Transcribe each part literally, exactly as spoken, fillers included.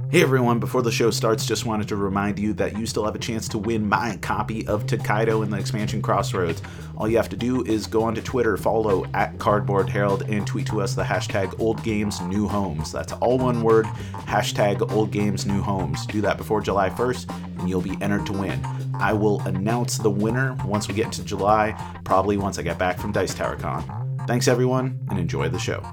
Hey everyone, before the show starts, just wanted to remind you that you still have a chance to win my copy of Tokaido and the Expansion Crossroads. All you have to do is go onto Twitter, follow at Cardboard Herald, and tweet to us the hashtag OldGamesNewHomes. That's all one word, hashtag OldGamesNewHomes. Do that before July first, and you'll be entered to win. I will announce the winner once we get into July, probably once I get back from Dice Tower Con. Thanks everyone, and enjoy the show.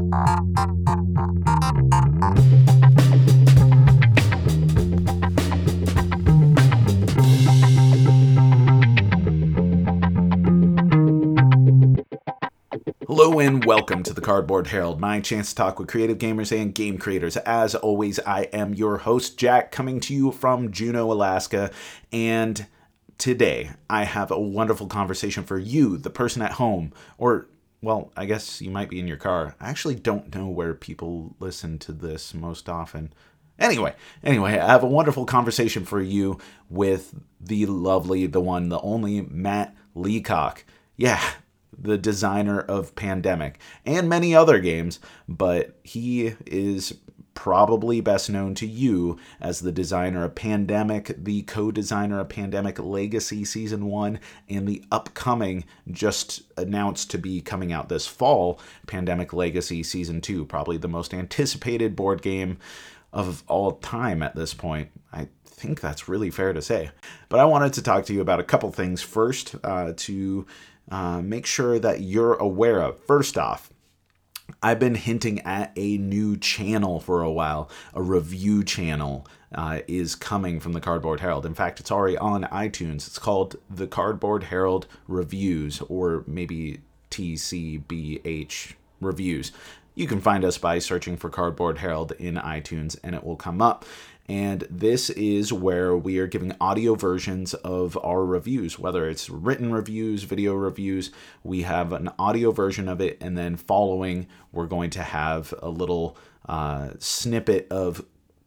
Hello and welcome to the Cardboard Herald, my chance to talk with creative gamers and game creators. As always, I am your host, Jack, coming to you from Juneau, Alaska, and today I have a wonderful conversation for you, the person at home, or, well, I guess you might be in your car. I actually don't know where people listen to this most often. Anyway, anyway, I have a wonderful conversation for you with the lovely, the one, the only Matt Leacock. Yeah, the designer of Pandemic and many other games, but he is probably best known to you as the designer of Pandemic, the co-designer of Pandemic Legacy Season one, and the upcoming, just announced to be coming out this fall, Pandemic Legacy Season two, probably the most anticipated board game of all time at this point. I think that's really fair to say. But I wanted to talk to you about a couple things first uh, to Uh, make sure that you're aware of. First off, I've been hinting at a new channel for a while. A review channel uh, is coming from the Cardboard Herald. In fact, it's already on iTunes. It's called the Cardboard Herald Reviews, or maybe T C B H Reviews. You can find us by searching for Cardboard Herald in iTunes, and it will come up. And this is where we are giving audio versions of our reviews, whether it's written reviews, video reviews. We have an audio version of it, and then following, we're going to have a little uh, snippet of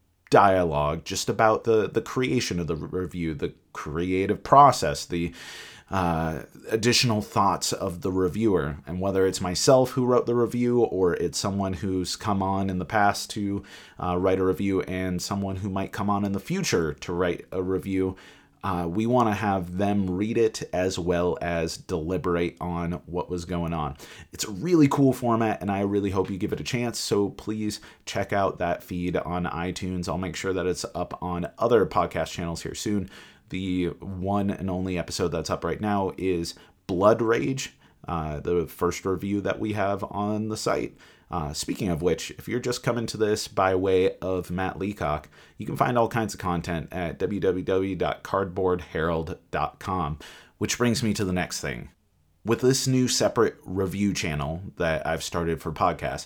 dialogue just about the, the creation of the review, the creative process, the uh, additional thoughts of the reviewer. And whether it's myself who wrote the review, or it's someone who's come on in the past to uh, write a review, and someone who might come on in the future to write a review, uh, we want to have them read it as well as deliberate on what was going on. It's a really cool format, and I really hope you give it a chance, so please check out that feed on iTunes. I'll make sure that it's up on other podcast channels here soon. The one and only episode that's up right now is Blood Rage, uh, the first review that we have on the site. Uh, speaking of which, if you're just coming to this by way of Matt Leacock, you can find all kinds of content at w w w dot cardboard herald dot com, which brings me to the next thing. With this new separate review channel that I've started for podcasts,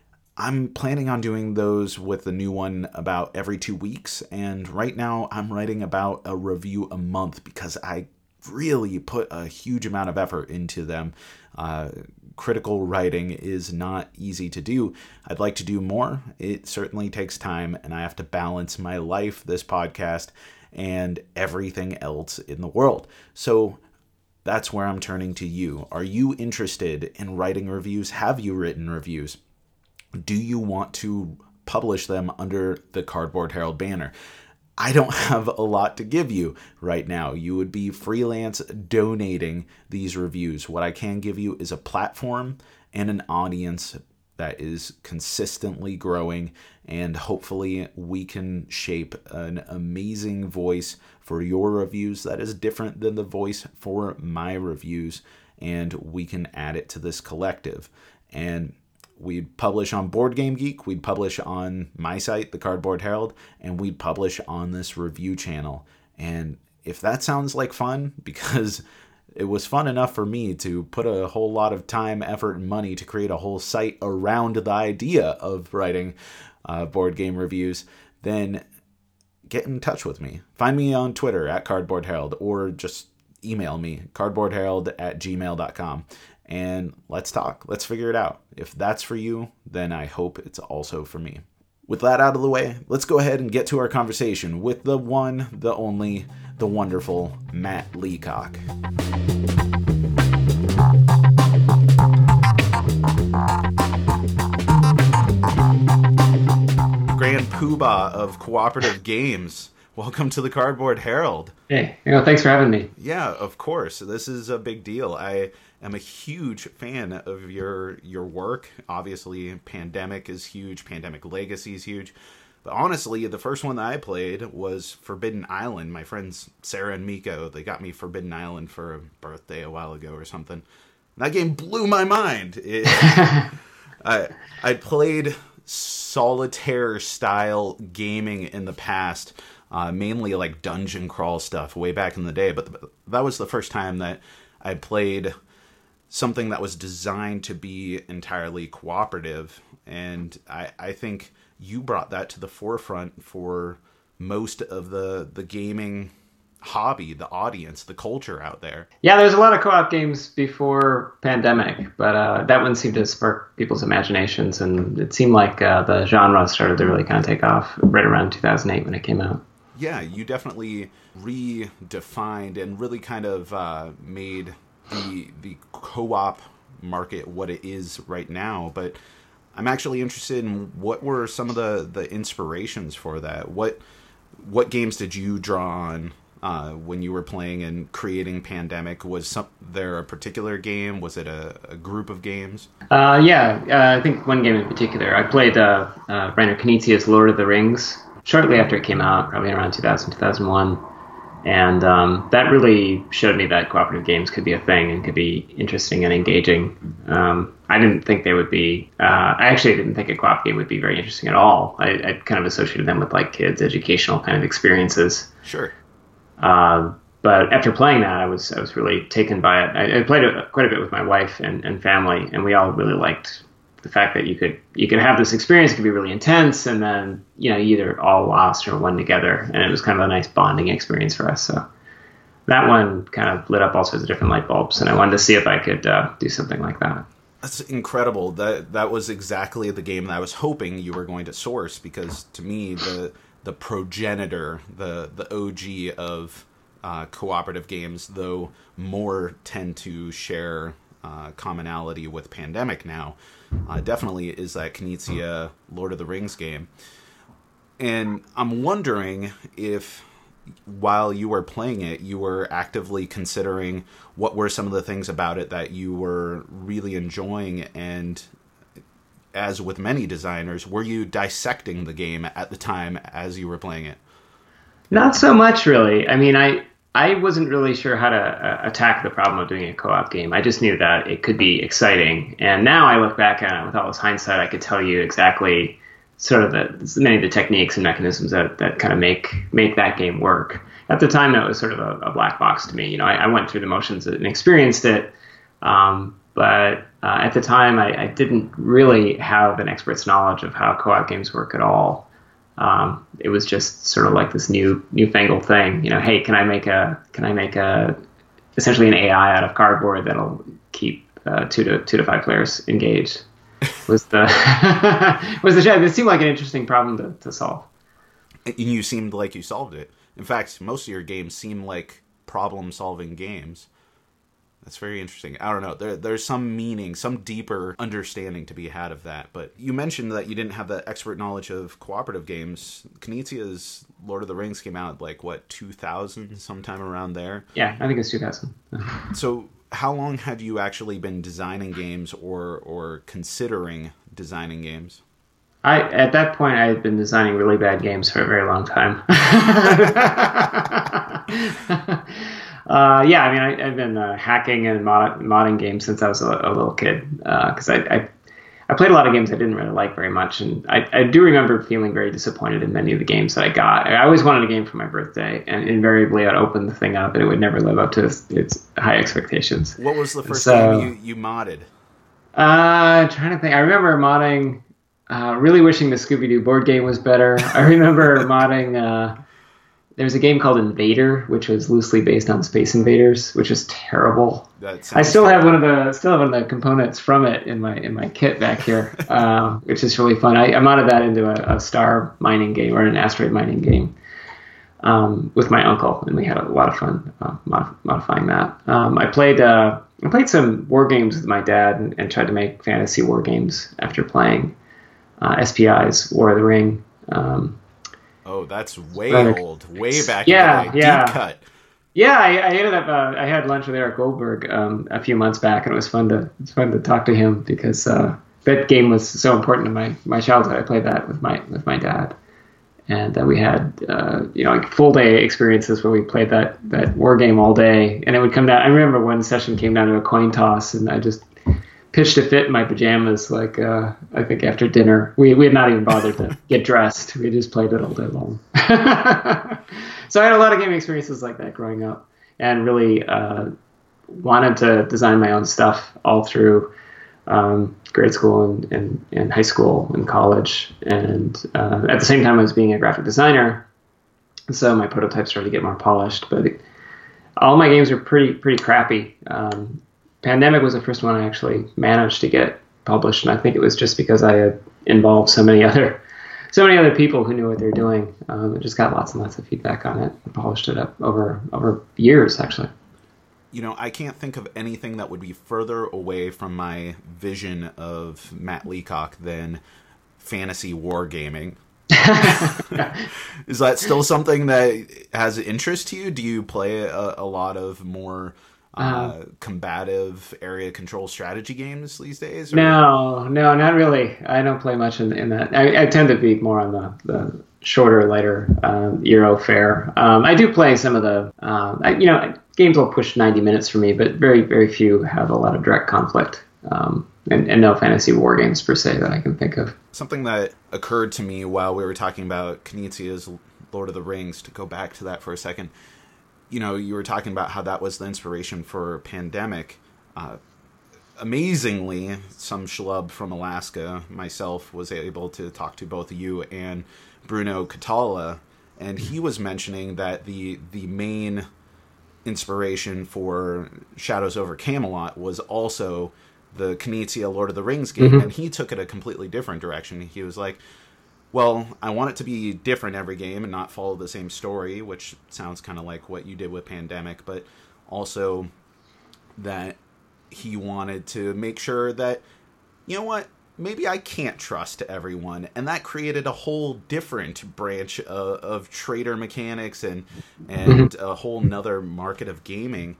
I'm planning on doing those with the new one about every two weeks, and right now I'm writing about a review a month because I really put a huge amount of effort into them. Uh, critical writing is not easy to do. I'd like to do more. It certainly takes time, and I have to balance my life, this podcast, and everything else in the world. So that's where I'm turning to you. Are you interested in writing reviews? Have you written reviews? Do you want to publish them under the Cardboard Herald banner? I don't have a lot to give you right now. You would be freelance donating these reviews. What I can give you is a platform and an audience that is consistently growing, and hopefully we can shape an amazing voice for your reviews that is different than the voice for my reviews, and we can add it to this collective. And we'd publish on Board Game Geek, we'd publish on my site, the Cardboard Herald, and we'd publish on this review channel. And if that sounds like fun, because it was fun enough for me to put a whole lot of time, effort, and money to create a whole site around the idea of writing uh, board game reviews, then get in touch with me. Find me on Twitter at Cardboard Herald, or just email me, cardboardherald at gmail dot com. And let's talk. Let's figure it out. If that's for you, then I hope it's also for me. With that out of the way, let's go ahead and get to our conversation with the one, the only, the wonderful Matt Leacock. Grand poobah of cooperative games. Welcome to the Cardboard Herald. Hey, you know, thanks for having me. Yeah, of course. This is a big deal. I am a huge fan of your your work. Obviously, Pandemic is huge. Pandemic Legacy is huge. But honestly, the first one that I played was Forbidden Island. My friends Sarah and Miko, they got me Forbidden Island for a birthday a while ago or something. That game blew my mind. It, I I played solitaire-style gaming in the past. Uh, mainly like dungeon crawl stuff way back in the day, but th- that was the first time that I played something that was designed to be entirely cooperative, and I, I think you brought that to the forefront for most of the, the gaming hobby, the audience, the culture out there. Yeah, there's a lot of co-op games before Pandemic, but uh, that one seemed to spark people's imaginations, and it seemed like uh, the genre started to really kind of take off right around two thousand eight when it came out. Yeah, you definitely redefined and really kind of uh, made the the co-op market what it is right now. But I'm actually interested in what were some of the, the inspirations for that. What what games did you draw on uh, when you were playing and creating Pandemic? Was some, there a particular game? Was it a, a group of games? Uh, yeah, uh, I think one game in particular. I played uh, uh, Reiner Knizia's Lord of the Rings shortly after it came out, probably around two thousand, two thousand one. And um, that really showed me that cooperative games could be a thing and could be interesting and engaging. Um, I didn't think they would be, uh, I actually didn't think a co-op game would be very interesting at all. I, I kind of associated them with like kids' educational kind of experiences. Sure. Uh, but after playing that, I was I was really taken by it. I, I played it quite a bit with my wife and, and family, and we all really liked the fact that you could you could have this experience. It could be really intense, and then you know you either all lost or won together, and it was kind of a nice bonding experience for us. So that one kind of lit up all sorts of different light bulbs, and I wanted to see if I could uh, do something like that. That's incredible. That that was exactly the game that I was hoping you were going to source, because to me the the progenitor, the the O G of uh, cooperative games, though more tend to share uh, commonality with Pandemic now. Uh, definitely is that Knizia Lord of the Rings game. And I'm wondering if, while you were playing it, you were actively considering what were some of the things about it that you were really enjoying, and as with many designers, were you dissecting the game at the time as you were playing it? Not so much, really. I mean, I... I wasn't really sure how to uh, attack the problem of doing a co-op game. I just knew that it could be exciting. And now I look back at it with all this hindsight, I could tell you exactly sort of the, many of the techniques and mechanisms that, that kind of make make that game work. At the time, that was sort of a, a black box to me. You know, I, I went through the motions and experienced it. Um, but uh, at the time, I, I didn't really have an expert's knowledge of how co-op games work at all. Um, it was just sort of like this new newfangled thing, you know, hey, can I make a, can I make a, essentially an A I out of cardboard that'll keep uh, two to two to five players engaged was the, was the, it seemed like an interesting problem to, to solve. And you seemed like you solved it. In fact, most of your games seem like problem solving games. That's very interesting. I don't know. There, there's some meaning, some deeper understanding to be had of that. But you mentioned that you didn't have that expert knowledge of cooperative games. Knizia's Lord of the Rings came out like, what, two thousand, sometime around there? Yeah, I think it's two thousand. So how long had you actually been designing games or or considering designing games? I At that point, I had been designing really bad games for a very long time. Uh, yeah, I mean, I, I've been uh, hacking and mod- modding games since I was a, a little kid, because uh, I, I I played a lot of games I didn't really like very much, and I, I do remember feeling very disappointed in many of the games that I got. I always wanted a game for my birthday, and invariably I'd open the thing up, and it would never live up to its, its high expectations. What was the first so, game you, you modded? Uh, I'm trying to think. I remember modding, uh, really wishing the Scooby-Doo board game was better. I remember modding... Uh, There was a game called Invader, which was loosely based on Space Invaders, which was terrible. I still have one of the still have one of the components from it in my in my kit back here, um, which is really fun. I, I modded that into a, a star mining game or an asteroid mining game um, with my uncle, and we had a lot of fun uh, modif- modifying that. Um, I played uh, I played some war games with my dad and, and tried to make fantasy war games after playing uh, S P I's War of the Ring. Um, oh, that's way but, old, way back yeah, in the day. Yeah, Deep cut. Yeah, I, I ended up. Uh, I had lunch with Eric Goldberg um, a few months back, and it was fun to it was fun to talk to him because uh, that game was so important to my, my childhood. I played that with my with my dad, and uh, we had uh, you know like full day experiences where we played that that war game all day, and it would come down. I remember one session came down to a coin toss, and I just pitched a fit in my pajamas. Like uh, I think after dinner, we we had not even bothered to get dressed. We just played it all day long. So I had a lot of gaming experiences like that growing up, and really uh, wanted to design my own stuff all through um, grade school and, and, and high school and college. And uh, at the same time, I was being a graphic designer, so my prototypes started to get more polished. But it, all my games are pretty pretty crappy. Um, Pandemic was the first one I actually managed to get published, and I think it was just because I had involved so many other. So many other people who knew what they're doing. Um, I just got lots and lots of feedback on it and polished it up over over years, actually. You know, I can't think of anything that would be further away from my vision of Matt Leacock than fantasy wargaming. Is that still something that has interest to you? Do you play a, a lot of more uh, uh, combative area control strategy games these days? Or? No, no, not really. I don't play much in, in that. I, I tend to be more on the, the shorter, lighter um, Euro fare. Um, I do play some of the, um, I, you know, games will push ninety minutes for me, but very, very few have a lot of direct conflict. Um, and, and no fantasy war games per se that I can think of. Something that occurred to me while we were talking about Knizia's Lord of the Rings, to go back to that for a second, you know, you were talking about how that was the inspiration for Pandemic. Uh, amazingly, some schlub from Alaska, myself, was able to talk to both you and Bruno Catala, and he was mentioning that the the main inspiration for Shadows over Camelot was also the Knizia Lord of the Rings game, mm-hmm. and he took it a completely different direction. He was like, well, I want it to be different every game and not follow the same story, which sounds kind of like what you did with Pandemic, but also that he wanted to make sure that, you know what, maybe I can't trust everyone, and that created a whole different branch of, of trader mechanics and and a whole nother market of gaming,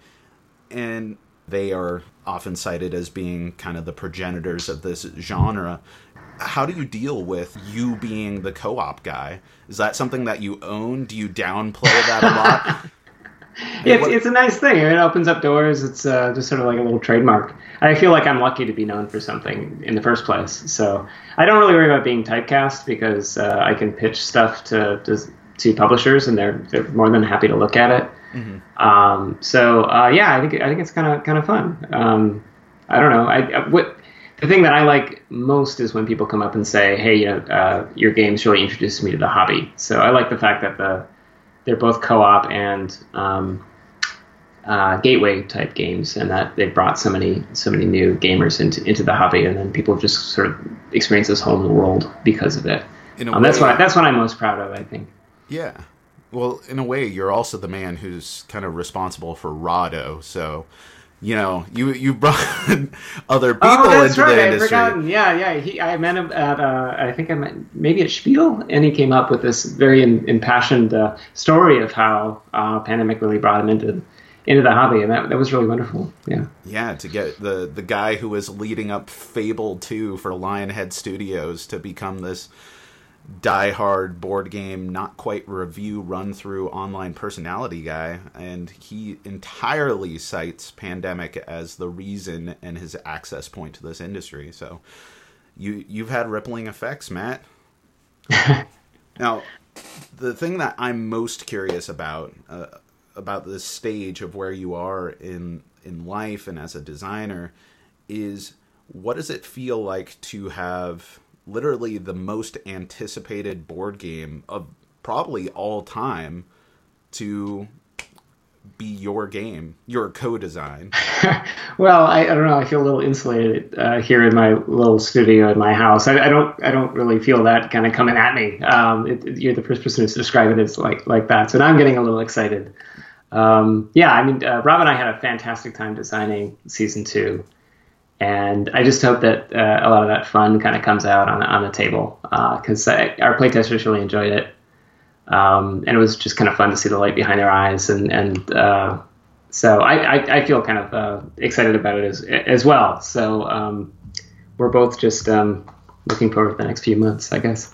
and they are often cited as being kind of the progenitors of this genre. How do you deal with you being the co-op guy? Is that something that you own? Do you downplay that a lot? It's, it's a nice thing. It opens up doors. It's uh, just sort of like a little trademark. I feel like I'm lucky to be known for something in the first place. So I don't really worry about being typecast because uh, I can pitch stuff to, to to publishers and they're they're more than happy to look at it. Mm-hmm. Um, so uh, yeah, I think I think it's kind of kind of fun. Um, I don't know. I, I what the thing that I like most is when people come up and say, "Hey, you know, uh, your games really introduced me to the hobby." So I like the fact that the they're both co-op and um, uh, gateway type games, and that they brought so many so many new gamers into into the hobby, and then people just sort of experience this whole new world because of it. Um, way, that's what that's what I'm most proud of, I think. Yeah, well, in a way, you're also the man who's kind of responsible for Rahdo, so. You know, you you brought other people oh, that's into right. the I'd industry. Forgotten. Yeah, yeah. He, I met him at, uh, I think I met maybe at Spiel, and he came up with this very in, impassioned uh, story of how uh, Pandemic really brought him into into the hobby, and that that was really wonderful. Yeah. Yeah, to get the the guy who was leading up Fable two for Lionhead Studios to become this die-hard board game, not quite review, run-through online personality guy, and he entirely cites Pandemic as the reason and his access point to this industry. So you, you've had rippling effects, Matt. Now, the thing that I'm most curious about, uh, about this stage of where you are in, in life and as a designer, is what does it feel like to have literally the most anticipated board game of probably all time to be your game, your co-design? Well, I, I don't know. I feel a little insulated uh, here in my little studio in my house. I, I don't. I don't really feel that kind of coming at me. Um, it, it, you're the first person to describe it as like like that. So now I'm getting a little excited. Um, yeah, I mean, uh, Rob and I had a fantastic time designing season two. And I just hope that uh, a lot of that fun kind of comes out on on the table because uh, our playtesters really enjoyed it, um, and it was just kind of fun to see the light behind their eyes, and and uh, so I, I, I feel kind of uh, excited about it as as well. So um, we're both just um, looking forward to the next few months, I guess.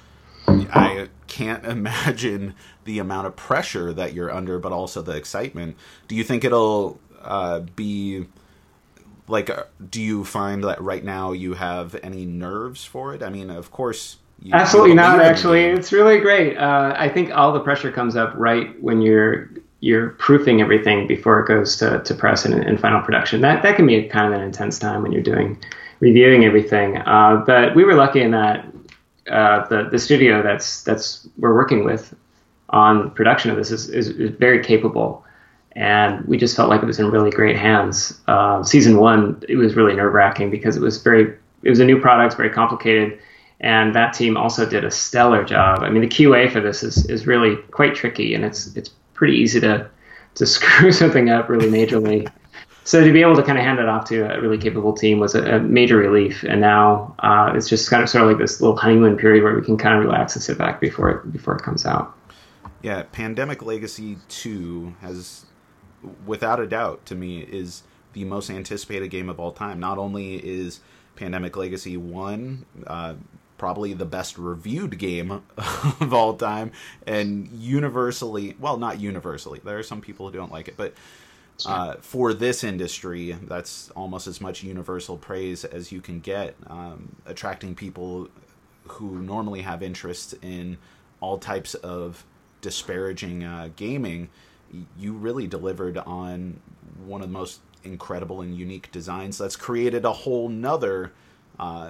I can't imagine the amount of pressure that you're under, but also the excitement. Do you think it'll uh, be like, uh, do you find that right now you have any nerves for it? I mean, of course. You, Absolutely you not, actually. It's really great. Uh, I think all the pressure comes up right when you're you're proofing everything before it goes to, to press and, and final production. That that can be a, kind of an intense time when you're doing reviewing everything. Uh, but we were lucky in that uh, the the studio that's that's we're working with on production of this is, is, is very capable. And we just felt like it was in really great hands. Uh, season one, it was really nerve-wracking because it was very, it was a new product, very complicated, and that team also did a stellar job. I mean, the Q A for this is is really quite tricky, and it's it's pretty easy to to screw something up really majorly. So to be able to kind of hand it off to a really capable team was a, a major relief. And now uh, it's just kind of sort of like this little honeymoon period where we can kind of relax and sit back before it before it comes out. Yeah, Pandemic Legacy two has, without a doubt, to me, is the most anticipated game of all time. Not only is Pandemic Legacy one uh, probably the best reviewed game of all time, and universally, well, not universally, there are some people who don't like it, but uh, for this industry, that's almost as much universal praise as you can get, um, attracting people who normally have interest in all types of disparaging uh, gaming. You really delivered on one of the most incredible and unique designs that's created a whole nother uh,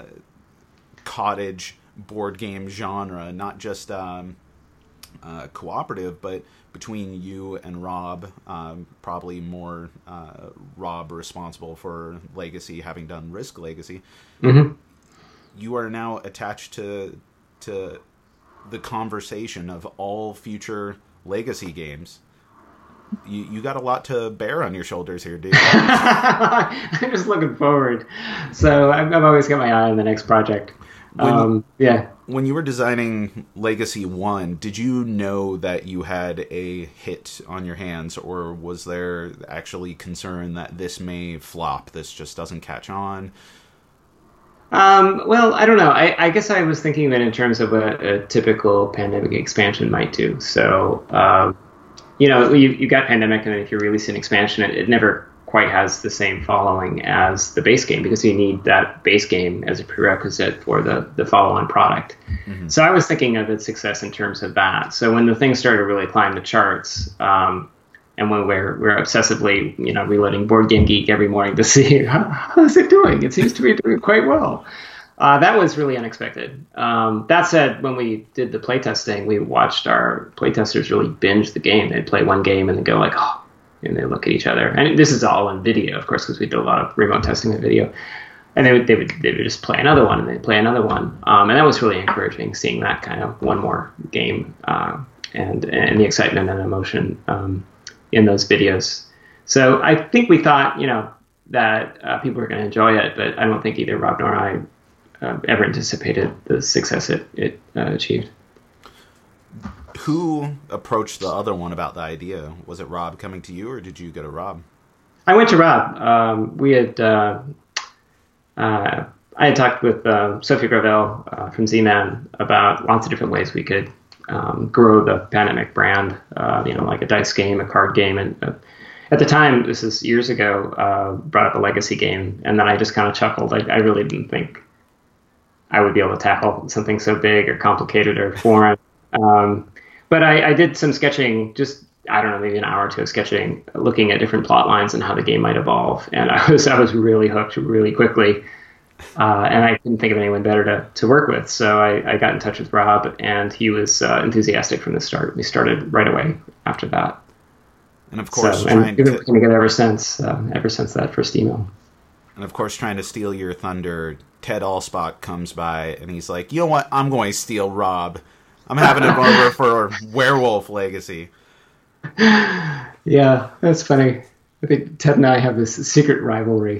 cottage board game genre, not just um, uh, cooperative, but between you and Rob, um, probably more uh, Rob responsible for Legacy, having done Risk Legacy. Mm-hmm. You are now attached to to the conversation of all future Legacy games. You you got a lot to bear on your shoulders here, dude. I'm just looking forward. So I've, I've always got my eye on the next project. When, um, yeah. When you were designing Legacy one, did you know that you had a hit on your hands, or was there actually concern that this may flop, this just doesn't catch on? Um, well, I don't know. I, I guess I was thinking of it in terms of what a typical Pandemic expansion might do. So, um, you know, you, you got Pandemic, and if you release an expansion, it, it never quite has the same following as the base game because you need that base game as a prerequisite for the, the follow-on product. Mm-hmm. So I was thinking of its success in terms of that. So when the thing started to really climb the charts, um, and when we're we're obsessively, you know, reloading Board Game Geek every morning to see how, how's it doing. It seems to be doing quite well. Uh, that was really unexpected. Um, that said, when we did the playtesting, we watched our playtesters really binge the game. They'd play one game and then go like, oh, and they look at each other. And this is all on video, of course, because we did a lot of remote testing of video. And they would they would they would just play another one and they'd play another one. Um, and that was really encouraging, seeing that kind of one more game uh, and and the excitement and emotion Um, in those videos. So I think we thought, you know, that uh, people were going to enjoy it, but I don't think either Rob nor I uh, ever anticipated the success it, it uh, achieved. Who approached the other one about the idea? Was it Rob coming to you, or did you go to Rob? I went to Rob. Um, we had, uh, uh, I had talked with uh, Sophie Gravel uh, from Z-Man about lots of different ways we could Um, grow the Pandemic brand, uh, you know, like a dice game, a card game. And uh, at the time, this is years ago, uh, brought up a Legacy game. And then I just kind of chuckled. I, I really didn't think I would be able to tackle something so big or complicated or foreign. um, but I, I did some sketching, just, I don't know, maybe an hour or two of sketching, looking at different plot lines and how the game might evolve. And I was, I was really hooked really quickly. Uh, and I couldn't think of anyone better to, to work with. So I, I got in touch with Rob, and he was uh, enthusiastic from the start. We started right away after that. And of course, so, trying and we've been to, working together ever since, uh, ever since that first email. And of course, trying to steal your thunder, Ted Allspach comes by, and he's like, you know what? I'm going to steal Rob. I'm having him over for Werewolf Legacy. Yeah, that's funny. I think Ted and I have this secret rivalry.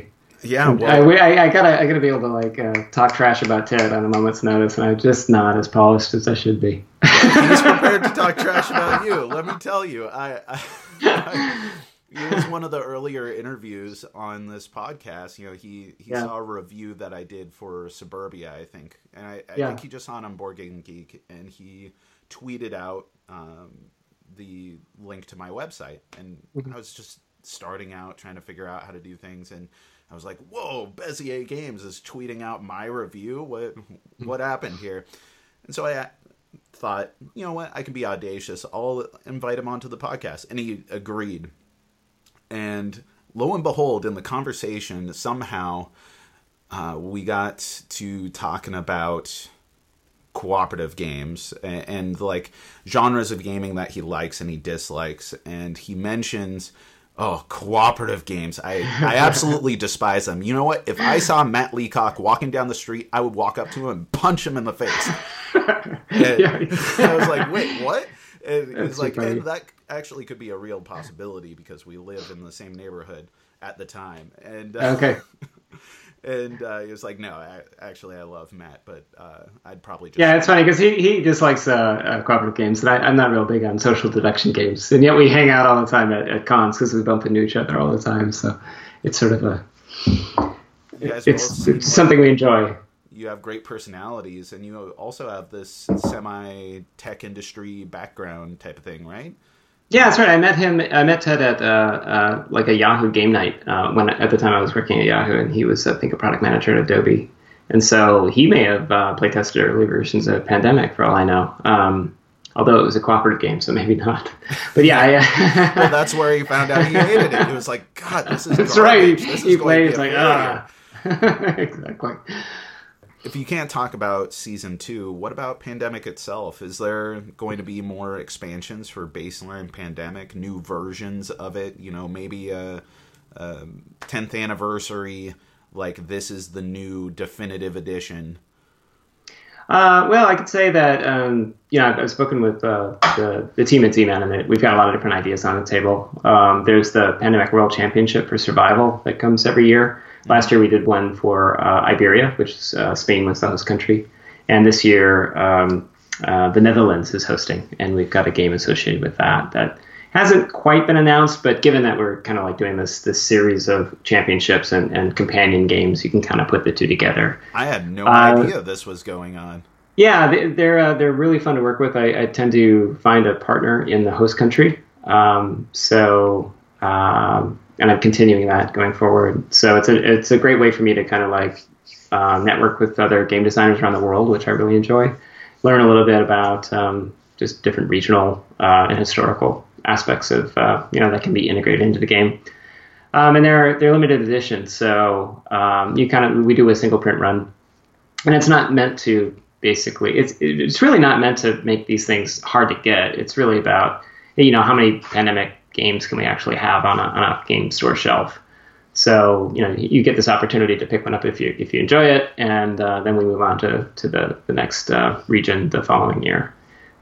Yeah, well, I, I, I gotta I gotta be able to like uh, talk trash about Ted on a moment's notice, and I'm just not as polished as I should be. He's prepared to talk trash about you. Let me tell you, I, I, I it was one of the earlier interviews on this podcast. You know, he he yeah. saw a review that I did for Suburbia, I think, and I, I yeah. think he just saw it on Board Game Geek, and he tweeted out um, the link to my website, and mm-hmm. I was just starting out trying to figure out how to do things, and I was like, whoa, Bezier Games is tweeting out my review. What what happened here? And so I thought, you know what, I can be audacious. I'll invite him onto the podcast. And he agreed. And lo and behold, in the conversation, somehow uh, we got to talking about cooperative games and, and like genres of gaming that he likes and he dislikes. And he mentions... Oh, cooperative games. I, I absolutely despise them. You know what? If I saw Matt Leacock walking down the street, I would walk up to him and punch him in the face. And yeah. I was like, wait, what? And it's like, and that actually could be a real possibility because we live in the same neighborhood at the time. And uh, okay. And uh, he was like, no, I, actually, I love Matt, but uh, I'd probably just... Yeah, it's funny because he, he dislikes uh, uh, cooperative games, and I, I'm not real big on social deduction games. And yet we hang out all the time at, at cons because we bump into each other all the time. So it's sort of a... It's, it's something we enjoy. You have great personalities, and you also have this semi-tech industry background type of thing, right? Yeah, that's right. I met him. I met Ted at uh, uh, like a Yahoo game night uh, when at the time I was working at Yahoo, and he was, I think, a product manager at Adobe. And so he may have uh, play tested early versions of Pandemic, for all I know. Um, although it was a cooperative game, so maybe not. But yeah, I, well, that's where he found out he hated it. He was like, "God, this is that's garbage. right." This he is plays like, ah, exactly. If you can't talk about season two, what about Pandemic itself? Is there going to be more expansions for Baseline Pandemic, new versions of it? You know, maybe a, a tenth anniversary, like this is the new definitive edition. Uh, well, I could say that, um, you know, I've, I've spoken with uh, the, the team at Z-Man, and we've got a lot of different ideas on the table. Um, there's the Pandemic World Championship for Survival that comes every year. Last year we did one for uh, Iberia, which is uh, Spain was the host country. And this year um, uh, the Netherlands is hosting, and we've got a game associated with that that hasn't quite been announced, but given that we're kind of like doing this this series of championships and, and companion games, you can kind of put the two together. I had no uh, idea this was going on. Yeah, they, they're uh, they're really fun to work with. I, I tend to find a partner in the host country. Um, so... Um, and I'm continuing that going forward. So it's a it's a great way for me to kind of like uh, network with other game designers around the world, which I really enjoy. Learn a little bit about um, just different regional uh, and historical aspects of uh, you know that can be integrated into the game. Um, and they're they're limited editions, so um, you kind of we do a single print run, and it's not meant to basically it's it's really not meant to make these things hard to get. It's really about you know how many Pandemic games can we actually have on a, on a game store shelf. So, you know, you get this opportunity to pick one up if you if you enjoy it, and uh, then we move on to, to the, the next uh, region the following year.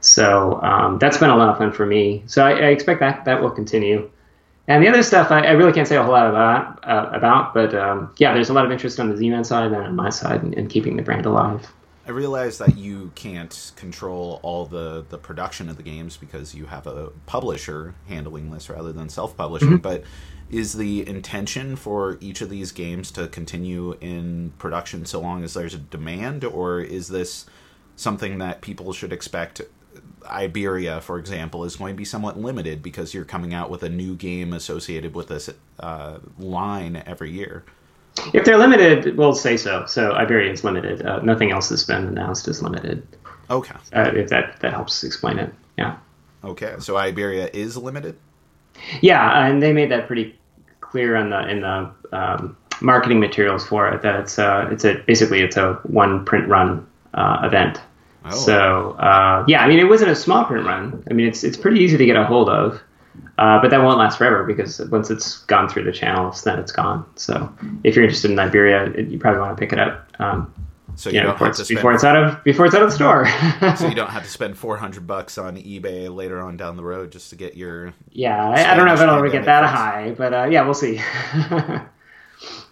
So um, that's been a lot of fun for me. So I, I expect that that will continue. And the other stuff, I, I really can't say a whole lot about, uh, about but um, yeah, there's a lot of interest on the Z-Man side and on my side in, in keeping the brand alive. I realize that you can't control all the, the production of the games because you have a publisher handling this rather than self-publishing, mm-hmm. but is the intention for each of these games to continue in production so long as there's a demand, or is this something that people should expect? Iberia, for example, is going to be somewhat limited because you're coming out with a new game associated with this uh, line every year. If they're limited, we'll say so. So Iberia is limited. Uh, nothing else has been announced as limited. Okay. Uh, if that, that helps explain it. Yeah. Okay. So Iberia is limited? Yeah, and they made that pretty clear in the in the um, marketing materials for it that it's uh it's a basically it's a one print run uh, event. Oh. So uh, yeah, I mean it wasn't a small print run. I mean it's it's pretty easy to get a hold of. Uh, but that won't last forever because once it's gone through the channels, then it's gone. So if you're interested in Iberia, it, you probably want to pick it up. Um, so you, you know, don't before, have it's, to spend, before it's out of before it's out of the store. So you don't have to spend four hundred bucks on eBay later on down the road just to get your. Yeah, I, I don't know if it'll ever get that high, but uh, yeah, we'll see.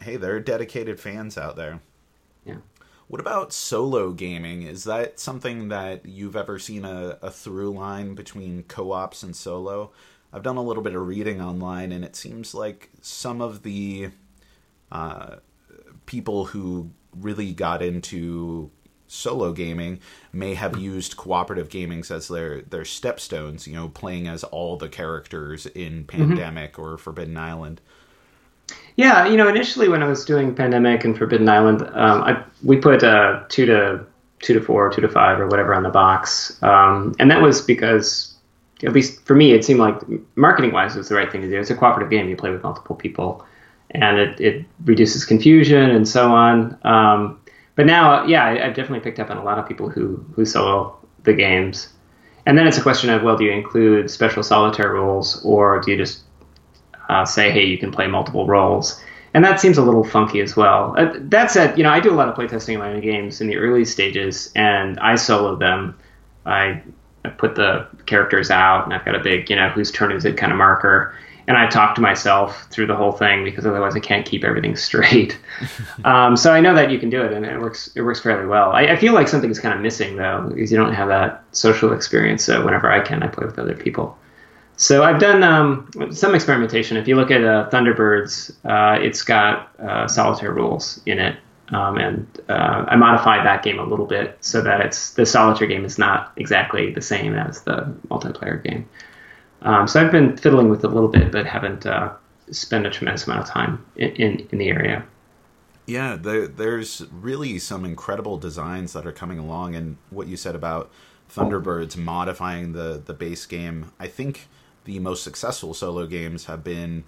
Hey, there are dedicated fans out there. Yeah. What about solo gaming? Is that something that you've ever seen a, a through line between co-ops and solo? I've done a little bit of reading online, and it seems like some of the uh, people who really got into solo gaming may have used cooperative gaming as their, their stepstones, you know, playing as all the characters in Pandemic mm-hmm. or Forbidden Island. Yeah, you know, initially when I was doing Pandemic and Forbidden Island, um, I, we put uh, two to two to four, two to five, or whatever on the box, um, and that was because, at least for me, it seemed like marketing-wise it was the right thing to do. It's a cooperative game; you play with multiple people, and it, it reduces confusion and so on. Um, but now, yeah, I, I've definitely picked up on a lot of people who who solo the games, and then it's a question of, well, do you include special solitaire rules, or do you just Uh, say, hey, you can play multiple roles, and that seems a little funky as well. Uh, that said, you know, I do a lot of playtesting in my own games in the early stages, and I solo them. I, I put the characters out, and I've got a big, you know, whose turn is it kind of marker, and I talk to myself through the whole thing because otherwise I can't keep everything straight. um, so I know that you can do it, and it works. It works fairly well. I, I feel like something's kind of missing though, because you don't have that social experience. So whenever I can, I play with other people. So I've done um, some experimentation. If you look at uh, Thunderbirds, uh, it's got uh, solitaire rules in it, um, and uh, I modified that game a little bit so that it's the solitaire game is not exactly the same as the multiplayer game. Um, so I've been fiddling with it a little bit, but haven't uh, spent a tremendous amount of time in, in, in the area. Yeah, there, there's really some incredible designs that are coming along, and what you said about Thunderbirds modifying the, the base game, I think the most successful solo games have been,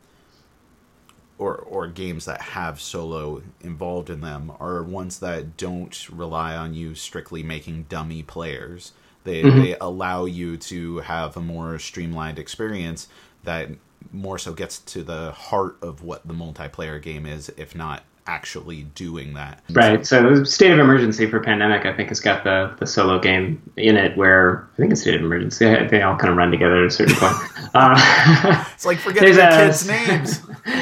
or or games that have solo involved in them, are ones that don't rely on you strictly making dummy players. They mm-hmm. they allow you to have a more streamlined experience that more so gets to the heart of what the multiplayer game is, if not actually doing that. Right. So State of Emergency for Pandemic, I think, has got the, the solo game in it where I think it's State of Emergency. They all kind of run together at a certain point. Uh, it's like forgetting the kids' names.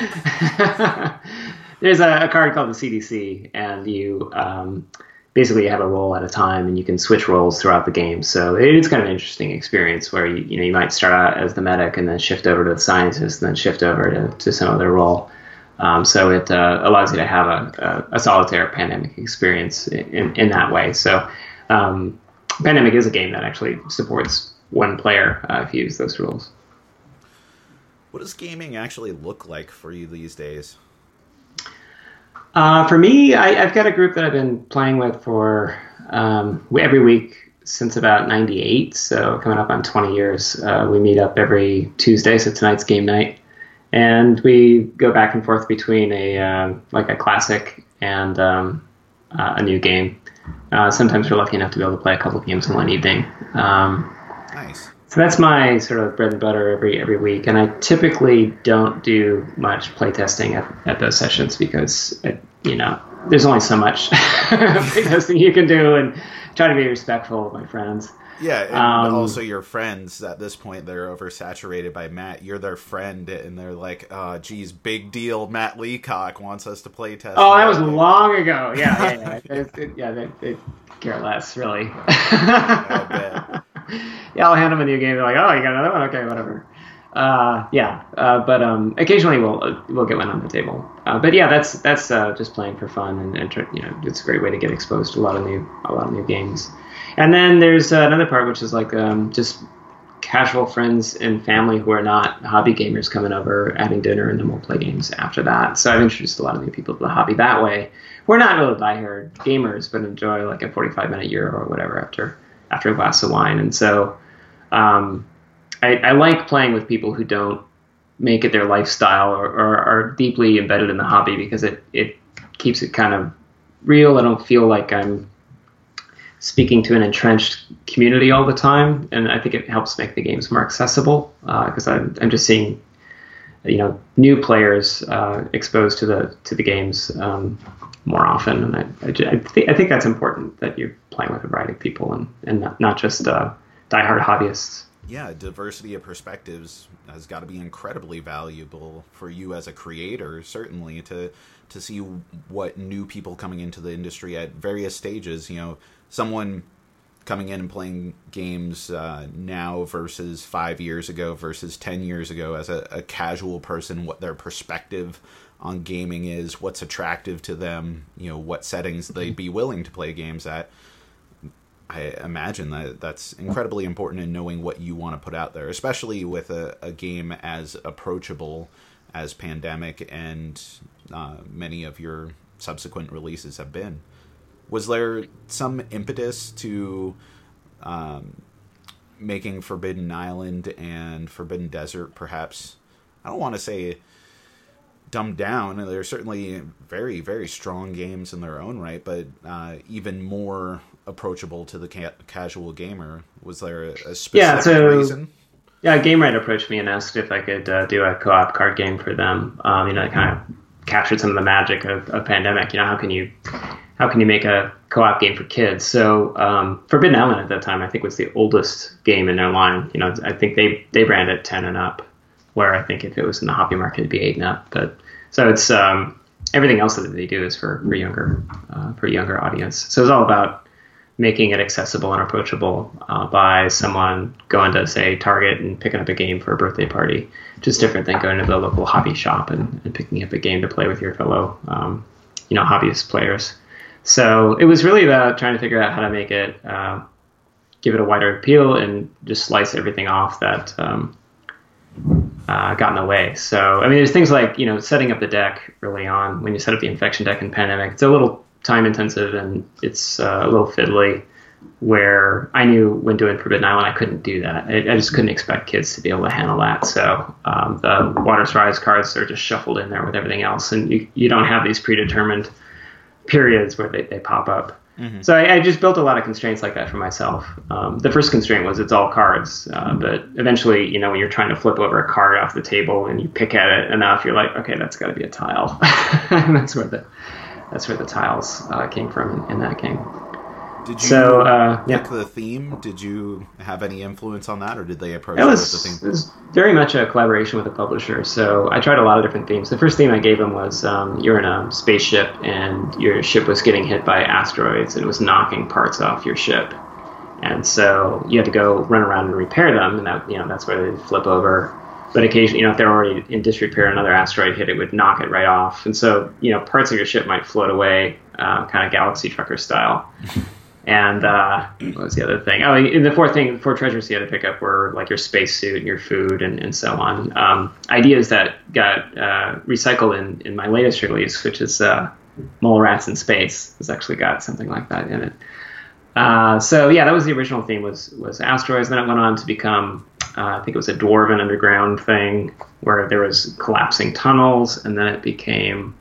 There's a, a card called the C D C, and you um, basically have a role at a time, and you can switch roles throughout the game. So it's kind of an interesting experience where you you know you might start out as the medic and then shift over to the scientist and then shift over to, to some other role. Um, so it uh, allows you to have a, a, a solitaire Pandemic experience in, in that way. So um, Pandemic is a game that actually supports one player uh, if you use those rules. What does gaming actually look like for you these days? Uh, for me, I, I've got a group that I've been playing with for um, every week since about ninety-eight. So coming up on twenty years, uh, we meet up every Tuesday. So tonight's game night. And we go back and forth between a uh, like a classic and um, uh, a new game. Uh, sometimes we're lucky enough to be able to play a couple of games in one evening. Um, nice. So that's my sort of bread and butter every every week. And I typically don't do much playtesting at, at those sessions because it, you know there's only so much playtesting you can do, and try to be respectful of my friends. Yeah, and um, also your friends, at this point, they're oversaturated by Matt. You're their friend, and they're like, oh, geez, big deal, Matt Leacock wants us to play test. Oh, that was game. long ago. Yeah, yeah, yeah. it, it, yeah they, they care less, really. I bet. Yeah, I'll hand them a new game. They're like, oh, you got another one? Okay, whatever. Uh, yeah, uh, but um, occasionally we'll uh, we'll get one on the table. Uh, but yeah, that's that's uh, just playing for fun, and, and you know, it's a great way to get exposed to a lot of new a lot of new games. And then there's uh, another part, which is like um, just casual friends and family who are not hobby gamers coming over, having dinner, and then we'll play games after that. So I've introduced a lot of new people to the hobby that way. We're not really diehard gamers, but enjoy like a forty-five minute Euro or whatever after after a glass of wine. And so um, I, I like playing with people who don't make it their lifestyle or, or are deeply embedded in the hobby, because it, it keeps it kind of real. I don't feel like I'm speaking to an entrenched community all the time, and I think it helps make the games more accessible because uh, I'm, I'm just seeing, you know, new players uh, exposed to the to the games um, more often, and I I, I, th- I think that's important, that you're playing with a variety of people and and not, not just uh, diehard hobbyists. Yeah, diversity of perspectives has got to be incredibly valuable for you as a creator, certainly, to to see what new people coming into the industry at various stages, you know, someone coming in and playing games uh, now versus five years ago versus ten years ago as a, a casual person, what their perspective on gaming is, what's attractive to them, you know, what settings they'd be willing to play games at. I imagine that that's incredibly important in knowing what you want to put out there, especially with a, a game as approachable as Pandemic and uh, many of your subsequent releases have been. Was there some impetus to um, making Forbidden Island and Forbidden Desert perhaps, I don't want to say dumbed down, they're certainly very, very strong games in their own right, but uh, even more approachable to the ca- casual gamer? Was there a, a specific yeah, so, reason? Yeah, GameRight approached me and asked if I could uh, do a co-op card game for them. Um, you know, it kind of captured some of the magic of, of Pandemic. You know, how can you how can you make a co-op game for kids? So um, Forbidden Island at that time, I think, was the oldest game in their line. You know, I think they they brand it ten and up, where I think if it was in the hobby market, it'd be eight and up. But so it's um, everything else that they do is for for younger uh, for a younger audience. So it's all about making it accessible and approachable uh, by someone going to, say, Target and picking up a game for a birthday party. Just different than going to the local hobby shop and, and picking up a game to play with your fellow, um, you know, hobbyist players. So it was really about trying to figure out how to make it, uh, give it a wider appeal and just slice everything off that um, uh, got in the way. So, I mean, there's things like, you know, setting up the deck early on. When you set up the infection deck in Pandemic, it's a little time intensive and it's uh, a little fiddly, where I knew when doing Forbidden Island I couldn't do that. I, I just couldn't expect kids to be able to handle that. So um, the Waters Rise cards are just shuffled in there with everything else, and you, you don't have these predetermined periods where they, they pop up. Mm-hmm. So I, I just built a lot of constraints like that for myself. Um, the first constraint was it's all cards, uh, but eventually, you know, when you're trying to flip over a card off the table and you pick at it enough, you're like, okay, that's got to be a tile. And that's where the That's where the tiles uh, came from in, in that game. Did you so, uh, pick yeah. the theme? Did you have any influence on that, or did they approach it was, it with the theme? It was very much a collaboration with the publisher. So I tried a lot of different themes. The first theme I gave them was um, you're in a spaceship and your ship was getting hit by asteroids and it was knocking parts off your ship. And so you had to go run around and repair them, and that, you know, that's where they'd flip over. But occasionally, you know, if they're already in disrepair, another asteroid hit, it would knock it right off. And so, you know, parts of your ship might float away, uh, kind of Galaxy Trucker style. And uh, what was the other thing? Oh, and the fourth thing, four treasures you had to pick up were like your spacesuit and your food and, and so on. Um, ideas that got uh, recycled in, in my latest release, which is uh, Mole Rats in Space, has actually got something like that in it. Uh, so yeah, that was the original theme, was was asteroids. Then it went on to become, uh, I think it was a dwarven underground thing where there was collapsing tunnels, and then it became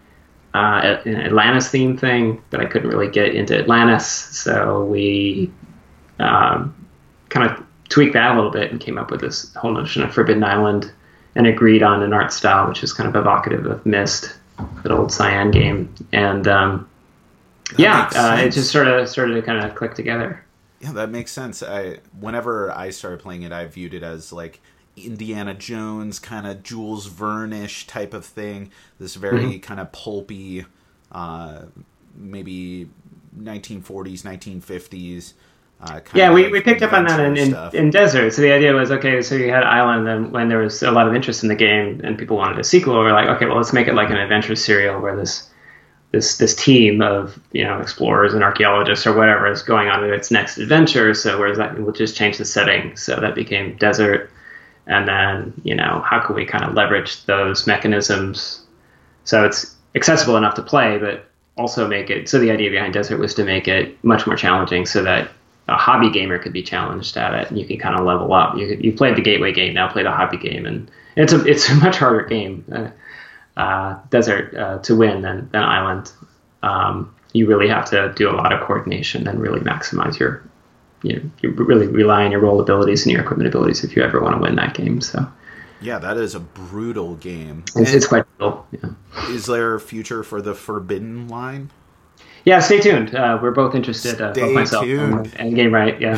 uh, an Atlantis theme thing, but I couldn't really get into Atlantis, so we um, kind of tweaked that a little bit and came up with this whole notion of Forbidden Island, and agreed on an art style which is kind of evocative of Myst, that old Cyan game, and um, That yeah, uh, it just sort of started to kind of click together. Yeah, that makes sense. I whenever I started playing it, I viewed it as like Indiana Jones, kind of Jules Verne-ish type of thing. This very mm-hmm. kind of pulpy, uh, maybe nineteen forties, nineteen fifties. Uh, kind yeah, of we, we picked up on that in, in, in Desert. So the idea was, okay, so you had Island, and when there was a lot of interest in the game and people wanted a sequel, we were like, okay, well, let's make it like an adventure serial where this this this team of, you know, explorers and archaeologists or whatever is going on to its next adventure. So whereas that, we'll just change the setting. So that became Desert. And then, you know, how can we kind of leverage those mechanisms so it's accessible enough to play, but also make it, so the idea behind Desert was to make it much more challenging so that a hobby gamer could be challenged at it, and you can kind of level up. You you played the gateway game, now play the hobby game, and it's a it's a much harder game, uh, uh, Desert, uh, to win than than Island. Um, you really have to do a lot of coordination and really maximize your, you know, you really rely on your roll abilities and your equipment abilities if you ever want to win that game. So. Yeah, that is a brutal game. It's, it's quite brutal. Yeah. Is there a future for the Forbidden line? Yeah, stay tuned. Uh, we're both interested. Uh, stay both myself tuned. and, and GameRight. Yeah.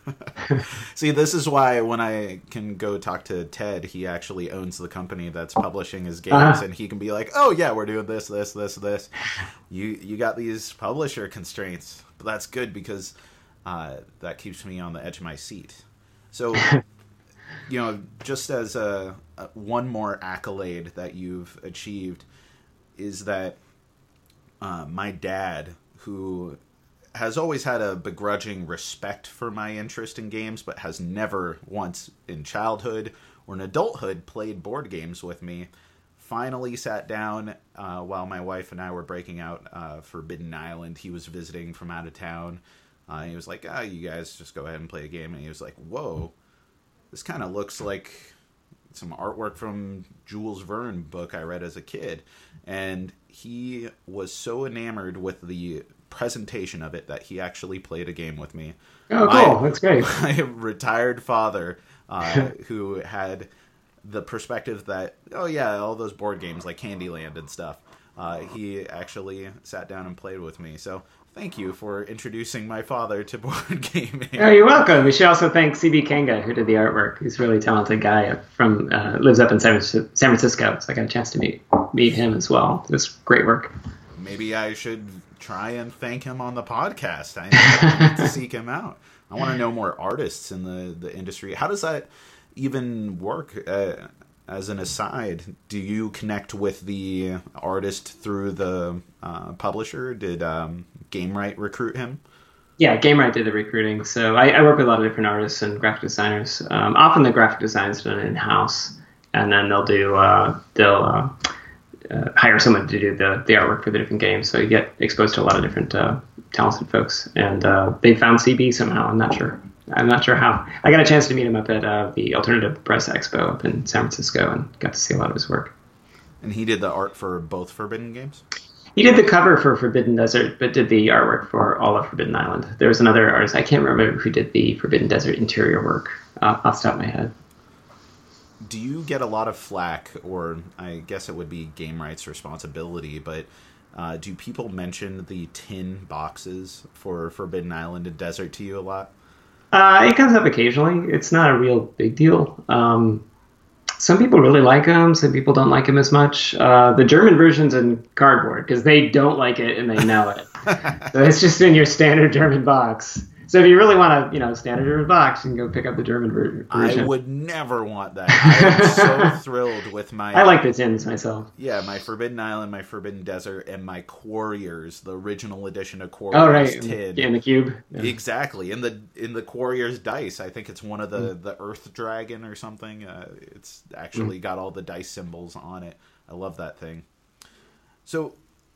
See, this is why when I can go talk to Ted, he actually owns the company that's publishing his games, uh-huh. and he can be like, "Oh yeah, we're doing this, this, this, this." You you got these publisher constraints, but that's good because uh, that keeps me on the edge of my seat. So, you know, just as a, a one more accolade that you've achieved is that uh, my dad, who has always had a begrudging respect for my interest in games, but has never once in childhood or in adulthood played board games with me, finally sat down uh, while my wife and I were breaking out uh, Forbidden Island. He was visiting from out of town. Uh, he was like, ah, you guys just go ahead and play a game. And he was like, whoa, this kind of looks like some artwork from Jules Verne book I read as a kid. And he was so enamored with the presentation of it that he actually played a game with me. Oh, cool. My, That's great. My retired father, uh, who had the perspective that, oh yeah, all those board games like Candyland and stuff, uh, he actually sat down and played with me. So thank you for introducing my father to board gaming. Oh, you're welcome. We should also thank C B Kanga, who did the artwork. He's a really talented guy from uh, lives up in San Francisco, so I got a chance to meet meet him as well. It was great work. Maybe I should try and thank him on the podcast. I need, I need to seek him out. I want to know more artists in the, the industry. How does that even work? Uh, as an aside, do you connect with the artist through the uh, publisher? Did um, Gamewright recruit him? Yeah, Gamewright did the recruiting. So I, I work with a lot of different artists and graphic designers. Um, often the graphic design is done in-house, and then they'll do uh, they'll uh, uh, hire someone to do the, the artwork for the different games. So you get exposed to a lot of different uh, talented folks. And uh, they found C B somehow. I'm not sure. I'm not sure how. I got a chance to meet him up at uh, the Alternative Press Expo up in San Francisco and got to see a lot of his work. And he did the art for both Forbidden games? He did the cover for Forbidden Desert, but did the artwork for all of Forbidden Island. There was another artist, I can't remember who did the Forbidden Desert interior work uh, off the top of my head. Do you get a lot of flack, or I guess it would be Gamewright's responsibility, but uh, do people mention the tin boxes for Forbidden Island and Desert to you a lot? Uh, it comes up occasionally. It's not a real big deal. Um, some people really like them. Some people don't like them as much. Uh, the German version's in cardboard because they don't like it and they know it. So it's just in your standard German box. So if you really want to, you know, standard German box, you can go pick up the German ver- version. I would never want that. I am so thrilled with my... I like the tins myself. Yeah, my Forbidden Island, my Forbidden Desert, and my Quarriors, the original edition of Quarriors oh, right. tin. In the cube. Yeah. Exactly. In the in the Quarriors dice, I think it's one of the, mm. the Earth Dragon or something. Uh, it's actually mm. got all the dice symbols on it. I love that thing. So...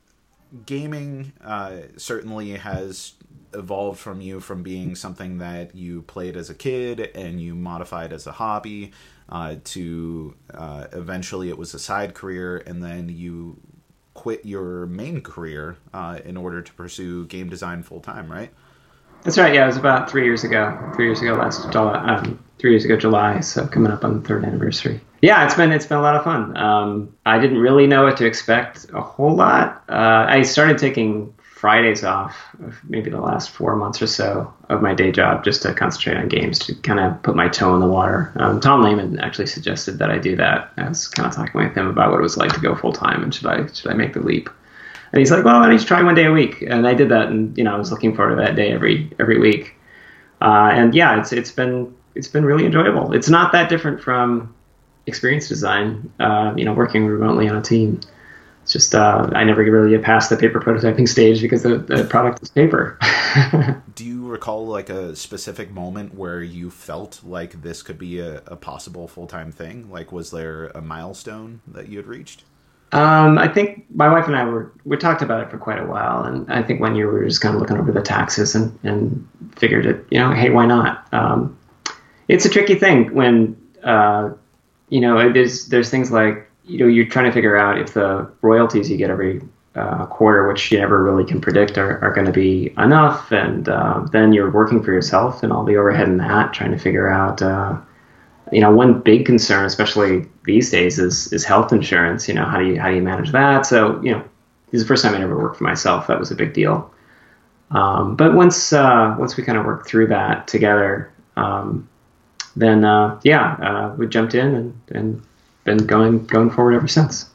Gaming uh, certainly has evolved from you from being something that you played as a kid and you modified as a hobby uh, to uh, eventually it was a side career, and then you quit your main career uh, in order to pursue game design full time, right? That's right. Yeah, it was about three years ago. Three years ago last July. Um, three years ago July. So coming up on the third anniversary. Yeah, it's been it's been a lot of fun. Um, I didn't really know what to expect a whole lot. Uh, I started taking Fridays off, maybe the last four months or so of my day job, just to concentrate on games, to kind of put my toe in the water. Um, Tom Lehman actually suggested that I do that. I was kind of talking with him about what it was like to go full time and should I should I make the leap. And he's like, well, why don't you try one day a week? And I did that, and you know, I was looking forward to that day every every week. Uh, and yeah, it's it's been it's been really enjoyable. It's not that different from experience design, uh, you know, working remotely on a team. It's just uh, I never really get past the paper prototyping stage because the, the product is paper. Do you recall like a specific moment where you felt like this could be a, a possible full-time thing? Like, was there a milestone that you had reached? Um, I think my wife and I were, we talked about it for quite a while. And I think one year we were just kind of looking over the taxes and, and figured it, you know, hey, why not? Um, it's a tricky thing when, uh, you know, there's, there's things like, you know, you're trying to figure out if the royalties you get every uh, quarter, which you never really can predict, are, are going to be enough. And uh, then you're working for yourself and all the overhead in that, trying to figure out, uh, you know, one big concern, especially these days, is is health insurance. You know, how do you how do you manage that? So, you know, this is the first time I ever worked for myself. That was a big deal. Um, but once uh, once we kind of worked through that together, um, then uh, yeah, uh, we jumped in and, and been going going forward ever since.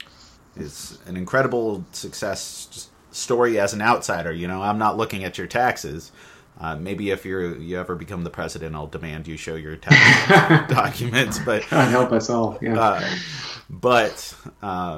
It's an incredible success story as an outsider. You know, I'm not looking at your taxes. Uh, maybe if you're you ever become the president, I'll demand you show your tax documents. But God help us all. Yeah. Uh, but uh,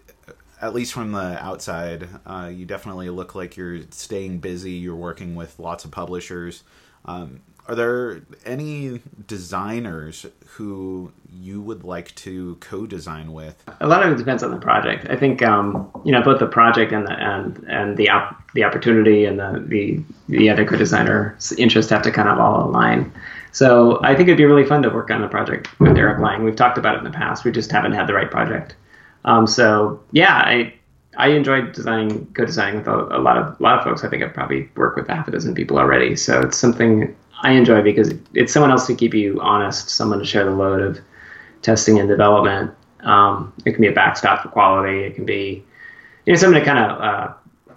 at least from the outside, uh, you definitely look like you're staying busy. You're working with lots of publishers. Um, are there any designers who you would like to co-design with? A lot of it depends on the project. I think um, you know, both the project and the and and the op- the opportunity and the the the other co-designer's interests have to kind of all align. So I think it'd be really fun to work on a project with Eric Lang. We've talked about it in the past. We just haven't had the right project. Um, so yeah, I I enjoyed designing co-designing with a, a lot of a lot of folks. I think I've probably worked with half a dozen people already. So it's something I enjoy because it's someone else to keep you honest, someone to share the load of testing and development. Um, it can be a backstop for quality. It can be, you know, someone to kind of uh,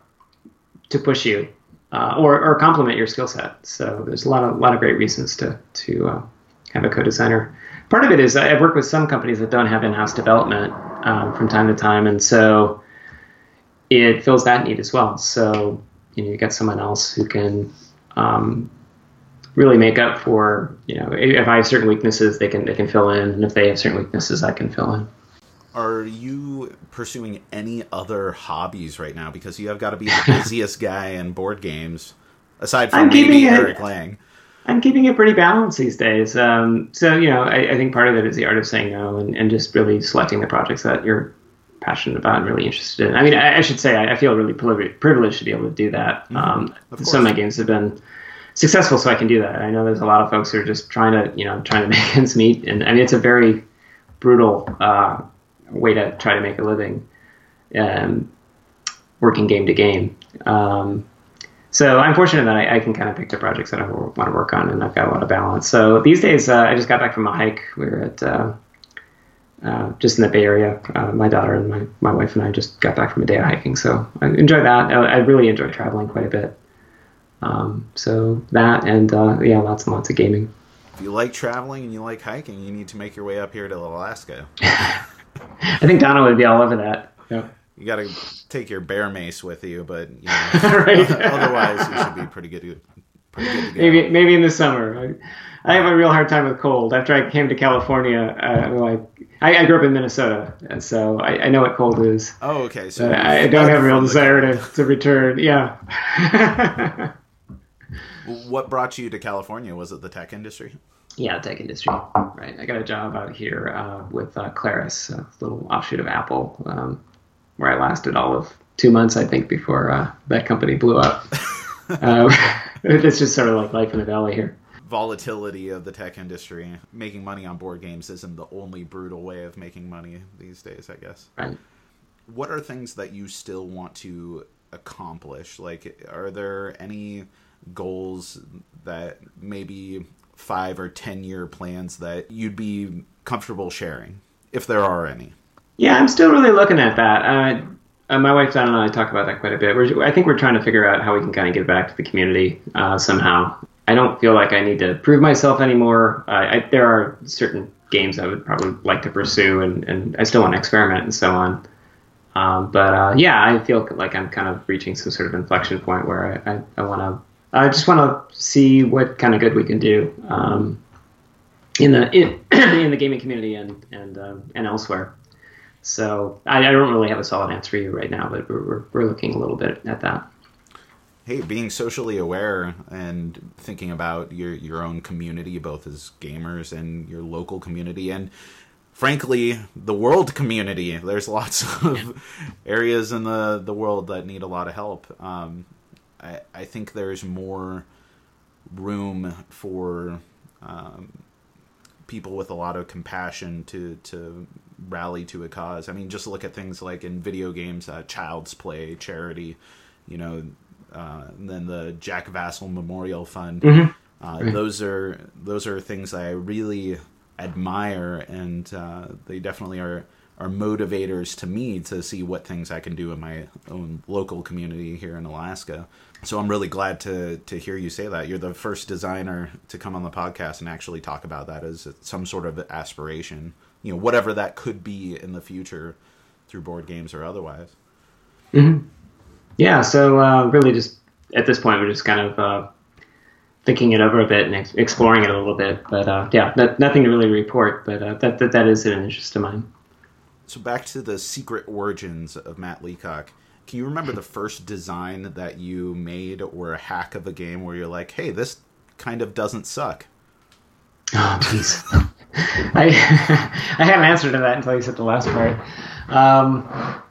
to push you uh, or or complement your skill set. So there's a lot of a lot of great reasons to to uh, have a co-designer. Part of it is I've worked with some companies that don't have in-house development um, from time to time, and so it fills that need as well. So you know, you got someone else who can um, really make up for, you know, if I have certain weaknesses, they can they can fill in, and if they have certain weaknesses, I can fill in. Are you pursuing any other hobbies right now? Because you have got to be the busiest guy in board games, aside from maybe Eric Lang. I'm keeping it pretty balanced these days. Um, so, you know, I, I think part of it is the art of saying no and, and just really selecting the projects that you're passionate about and really interested in. I mean, I, I should say I, I feel really privileged to be able to do that. Mm-hmm. Um, some of my games have been successful, so I can do that. I know there's a lot of folks who are just trying to, you know, trying to make ends meet. And I mean, it's a very brutal uh, way to try to make a living, um, working game to game. Um, so I'm fortunate that I, I can kind of pick the projects that I want to work on, and I've got a lot of balance. So these days, uh, I just got back from a hike. We were at uh, uh, just in the Bay Area. Uh, my daughter and my, my wife and I just got back from a day of hiking. So I enjoy that. I, I really enjoy traveling quite a bit. Um, so that and uh, yeah, lots and lots of gaming. If you like traveling and you like hiking, you need to make your way up here to Alaska. I think Donna would be all over that. Yeah. You got to take your bear mace with you, but you know, right. Otherwise you should be pretty good. Pretty good to go. Maybe maybe in the summer. I, I have a real hard time with cold. After I came to California, uh, like I, I grew up in Minnesota, and so I, I know what cold is. Oh, okay. So uh, I don't have a real desire to, to return. Yeah. What brought you to California? Was it the tech industry? Yeah, tech industry. Right. I got a job out here uh, with uh, Claris, a little offshoot of Apple, um, where I lasted all of two months, I think, before uh, that company blew up. uh, it's just sort of like life in the valley here. Volatility of the tech industry. Making money on board games isn't the only brutal way of making money these days, I guess. Right. What are things that you still want to accomplish? Like, are there any goals that maybe five or ten year plans that you'd be comfortable sharing, if there are any? Yeah, I'm still really looking at that. Uh, uh, my wife Donna and I talk about that quite a bit. We're, I think we're trying to figure out how we can kind of give back to the community uh, somehow. I don't feel like I need to prove myself anymore. Uh, I, there are certain games I would probably like to pursue, and, and I still want to experiment and so on. Um, but uh, yeah, I feel like I'm kind of reaching some sort of inflection point where I, I, I want to I just want to see what kind of good we can do um, in the in, in the gaming community and and um, and elsewhere. So I, I don't really have a solid answer for you right now, but we're, we're we're looking a little bit at that. Hey, being socially aware and thinking about your your own community, both as gamers and your local community, and frankly, the world community. There's lots of areas in the, the world that need a lot of help. Um, I, I think there's more room for um, people with a lot of compassion to, to rally to a cause. I mean, just look at things like in video games, uh, Child's Play, charity, you know, uh, and then the Jack Vassal Memorial Fund. Mm-hmm. Uh, right. Those are those are things I really admire, and uh, they definitely are are motivators to me to see what things I can do in my own local community here in Alaska. So I'm really glad to to hear you say that. You're the first designer to come on the podcast and actually talk about that as some sort of aspiration, you know, whatever that could be in the future through board games or otherwise. Mm-hmm. Yeah, so uh, really just at this point we're just kind of uh, thinking it over a bit and ex- exploring it a little bit. But uh, yeah, that, nothing to really report, but uh, that, that that is an interest of mine. So back to the secret origins of Matt Leacock. Can you remember the first design that you made or a hack of a game where you're like, hey, this kind of doesn't suck? Oh, jeez. I I had an answer to that until you said the last part. Um,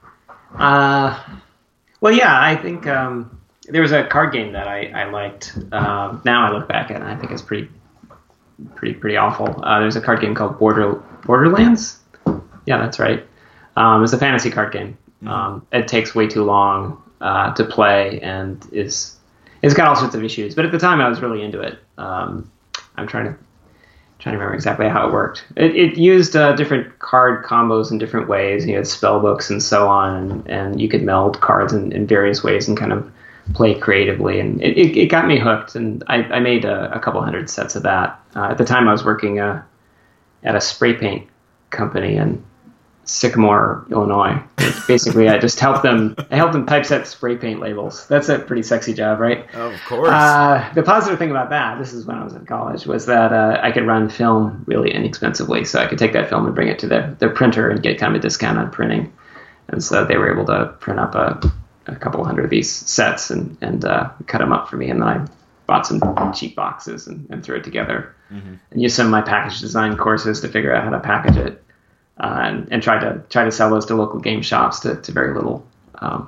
uh, well, yeah, I think um, there was a card game that I, I liked. Uh, now I look back at it and I think it's pretty, pretty, pretty awful. Uh, there's a card game called Border Borderlands. Yeah, that's right. Um, it's a fantasy card game. Um, it takes way too long uh, to play and is it's got all sorts of issues. But at the time, I was really into it. Um, I'm trying to trying to remember exactly how it worked. It, it used uh, different card combos in different ways. You had spell books and so on, and, and you could meld cards in, in various ways and kind of play creatively. And it, it, it got me hooked. And I, I made a, a couple hundred sets of that. Uh, at the time, I was working uh, at a spray paint company and Sycamore, Illinois. Basically, I just helped them. I helped them typeset spray paint labels. That's a pretty sexy job, right? Oh, of course. Uh, the positive thing about that, this is when I was in college, was that uh, I could run film really inexpensively. So I could take that film and bring it to their, their printer and get kind of a discount on printing. And so they were able to print up a, a couple hundred of these sets and, and uh, cut them up for me. And then I bought some cheap boxes and, and threw it together. Mm-hmm. And used some of my package design courses to figure out how to package it. Uh, and, and try to try to sell those to local game shops to, to very little um,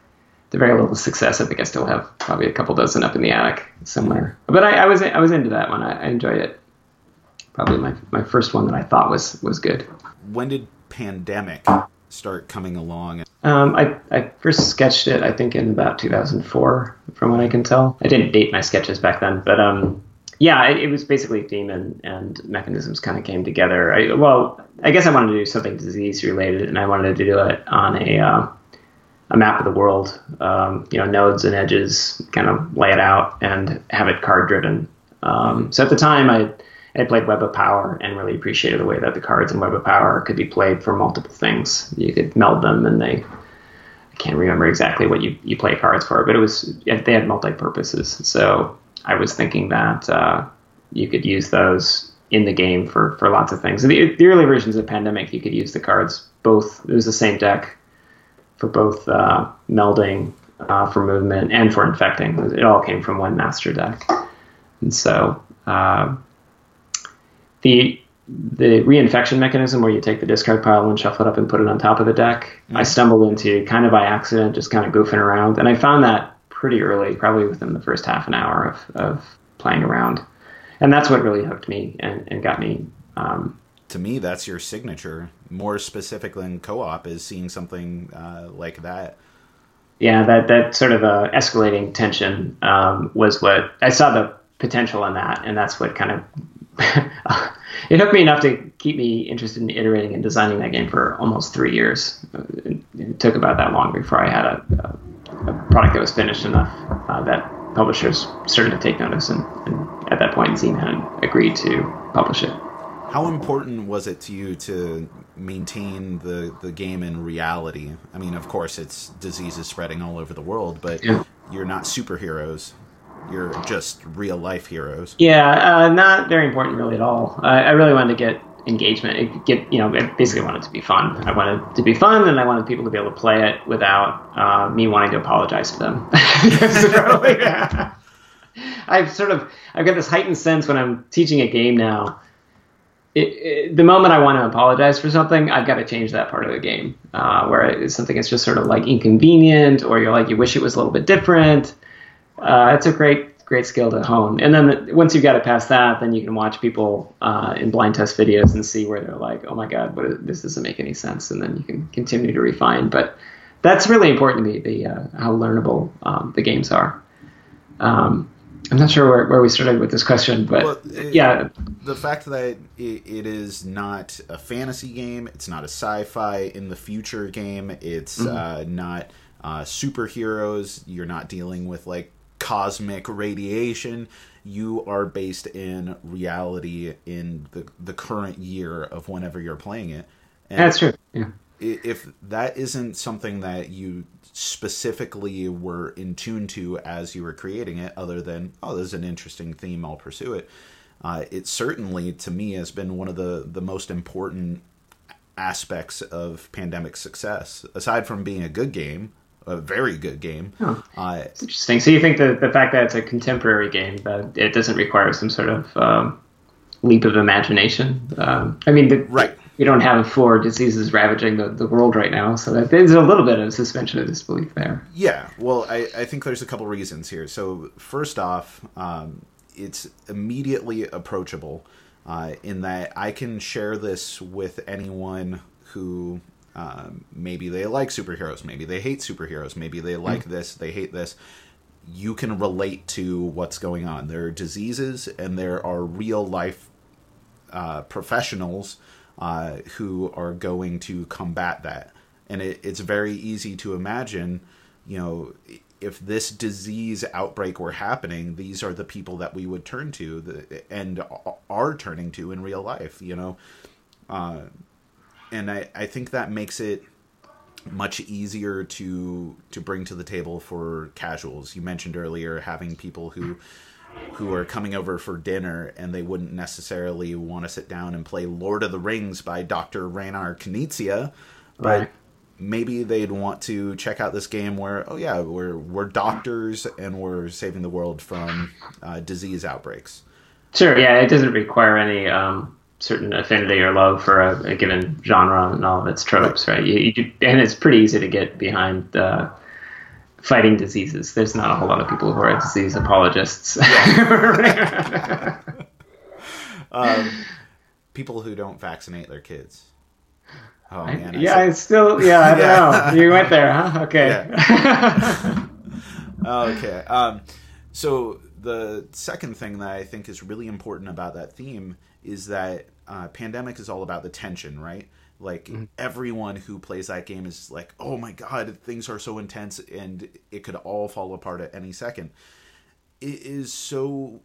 to very little success. I think I still have probably a couple dozen up in the attic somewhere. But I, I was I was into that one. I, I enjoyed it. Probably my, my first one that I thought was, was good. When did Pandemic start coming along? Um, I, I first sketched it I think in about two thousand four, from what I can tell. I didn't date my sketches back then, but um. Yeah, it, it was basically theme and, and mechanisms kind of came together. I, well, I guess I wanted to do something disease related, and I wanted to do it on a uh, a map of the world. Um, you know, nodes and edges, kind of lay it out and have it card driven. Um, so at the time, I I played Web of Power and really appreciated the way that the cards in Web of Power could be played for multiple things. You could meld them, and they I can't remember exactly what you you play cards for, but it was they had multi purposes. So I was thinking that uh, you could use those in the game for, for lots of things. The, the early versions of Pandemic, you could use the cards both. It was the same deck for both uh, melding, uh, for movement, and for infecting. It all came from one master deck. And so uh, the the reinfection mechanism, where you take the discard pile and shuffle it up and put it on top of the deck, mm-hmm. I stumbled into kind of by accident, just kind of goofing around. And I found that pretty early, probably within the first half an hour of, of playing around. And that's what really hooked me and, and got me. Um, to me, that's your signature. More specific than co-op is seeing something uh, like that. Yeah, that, that sort of uh, escalating tension um, was what I saw the potential in that. And that's what kind of, it hooked me enough to keep me interested in iterating and designing that game for almost three years. It, it took about that long before I had a, a a product that was finished enough uh, that publishers started to take notice, and, and at that point Zine had agreed to publish it. How important was it to you to maintain the, the game in reality? I mean, of course, it's diseases spreading all over the world, but yeah. You're not superheroes. You're just real-life heroes. Yeah, uh, not very important really at all. I, I really wanted to get engagement. It get you know, I basically wanted it to be fun. I wanted it to be fun, and I wanted people to be able to play it without uh, me wanting to apologize to them. so, yeah. I've sort of I've got this heightened sense when I'm teaching a game now. It, it, the moment I want to apologize for something, I've got to change that part of the game. Uh, where it's something that's just sort of like inconvenient, or you're like you wish it was a little bit different. Uh, it's a great. Great skill to hone. And then the, once you've got it past that, then you can watch people uh, in blind test videos and see where they're like, oh my God, what is, this doesn't make any sense. And then you can continue to refine. But that's really important to me, the uh, how learnable um, the games are. Um, I'm not sure where, where we started with this question, but well, it, yeah. The fact that it, it is not a fantasy game, it's not a sci-fi in the future game, it's mm-hmm. uh, not uh, superheroes, you're not dealing with like cosmic radiation, you are based in reality in the, the current year of whenever you're playing it. And that's true, yeah. If that isn't something that you specifically were in tune to as you were creating it, other than, oh, this is an interesting theme, I'll pursue it, uh, it certainly, to me, has been one of the, the most important aspects of Pandemic's success. Aside from being a good game, a very good game. Oh, uh, it's interesting. So you think that the fact that it's a contemporary game, that it doesn't require some sort of um, leap of imagination? Um, I mean, the, right. We don't have four diseases ravaging the, the world right now, so that there's a little bit of suspension of disbelief there. Yeah, well, I, I think there's a couple reasons here. So first off, um, it's immediately approachable uh, in that I can share this with anyone who um, maybe they like superheroes, maybe they hate superheroes, maybe they like mm-hmm. this, they hate this. You can relate to what's going on. There are diseases and there are real life uh, professionals Uh, who are going to combat that. And it, it's very easy to imagine, you know, if this disease outbreak were happening, these are the people that we would turn to the, and are turning to in real life, you know. Uh, and I, I think that makes it much easier to to bring to the table for casuals. You mentioned earlier having people who... who are coming over for dinner and they wouldn't necessarily want to sit down and play Lord of the Rings by Doctor Ragnar Knizia, but right. maybe they'd want to check out this game where, oh yeah, we're we're doctors and we're saving the world from uh, disease outbreaks. Sure, yeah, it doesn't require any um, certain affinity or love for a, a given genre and all of its tropes, right? right? You, you, and it's pretty easy to get behind uh, fighting diseases. There's not a whole lot of people who are disease apologists. um, people who don't vaccinate their kids. Oh man! I, yeah, I it's still yeah. I don't yeah. know. You went there, huh? Okay. Yeah. okay. Um, so the second thing that I think is really important about that theme is that uh, Pandemic is all about the tension, right? Like mm-hmm. everyone who plays that game is like, oh my god, things are so intense and it could all fall apart at any second. It is so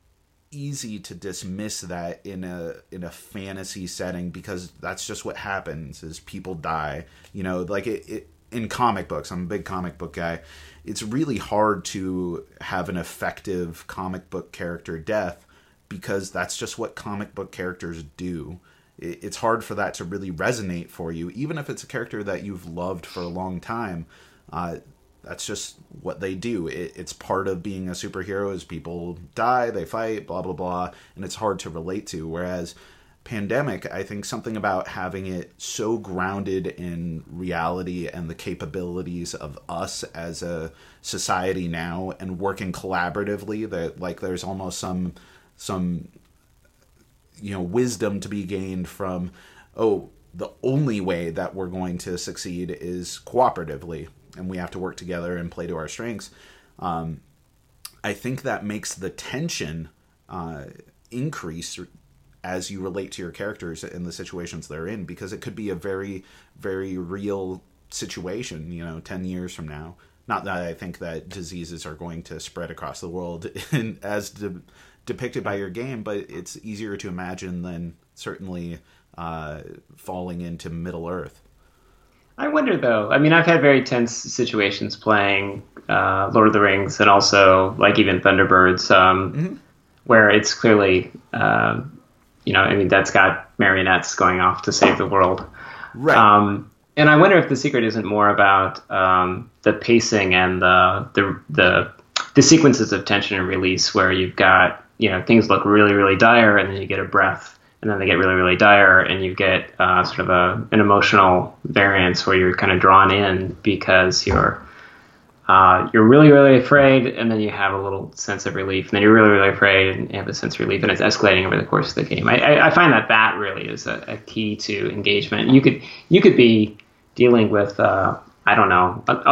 easy to dismiss that in a in a fantasy setting because that's just what happens is people die. You know, like it, it in comic books, I'm a big comic book guy. It's really hard to have an effective comic book character death because that's just what comic book characters do. It's hard for that to really resonate for you, even if it's a character that you've loved for a long time. Uh, that's just what they do. It, it's part of being a superhero is people die, they fight, blah, blah, blah, and it's hard to relate to. Whereas Pandemic, I think something about having it so grounded in reality and the capabilities of us as a society now and working collaboratively, that like there's almost some some you know wisdom to be gained from, oh, the only way that we're going to succeed is cooperatively and we have to work together and play to our strengths. um, I think that makes the tension uh, increase as you relate to your characters and the situations they're in, because it could be a very very real situation, you know, ten years from now. Not that I think that diseases are going to spread across the world in, as de- depicted by your game, but it's easier to imagine than certainly uh, falling into Middle Earth. I wonder, though. I mean, I've had very tense situations playing uh, Lord of the Rings and also, like, even Thunderbirds, um, mm-hmm. where it's clearly, uh, you know, I mean, that's got marionettes going off to save the world. Right. Um, and I wonder if the secret isn't more about um, the pacing and the, the the the sequences of tension and release, where you've got, you know, things look really, really dire, and then you get a breath, and then they get really, really dire, and you get uh, sort of a an emotional variance where you're kind of drawn in because you're uh, you're really, really afraid, and then you have a little sense of relief, and then you're really, really afraid, and you have a sense of relief, and it's escalating over the course of the game. I, I, I find that that really is a, a key to engagement. You could you could be dealing with, uh, I don't know, a, a,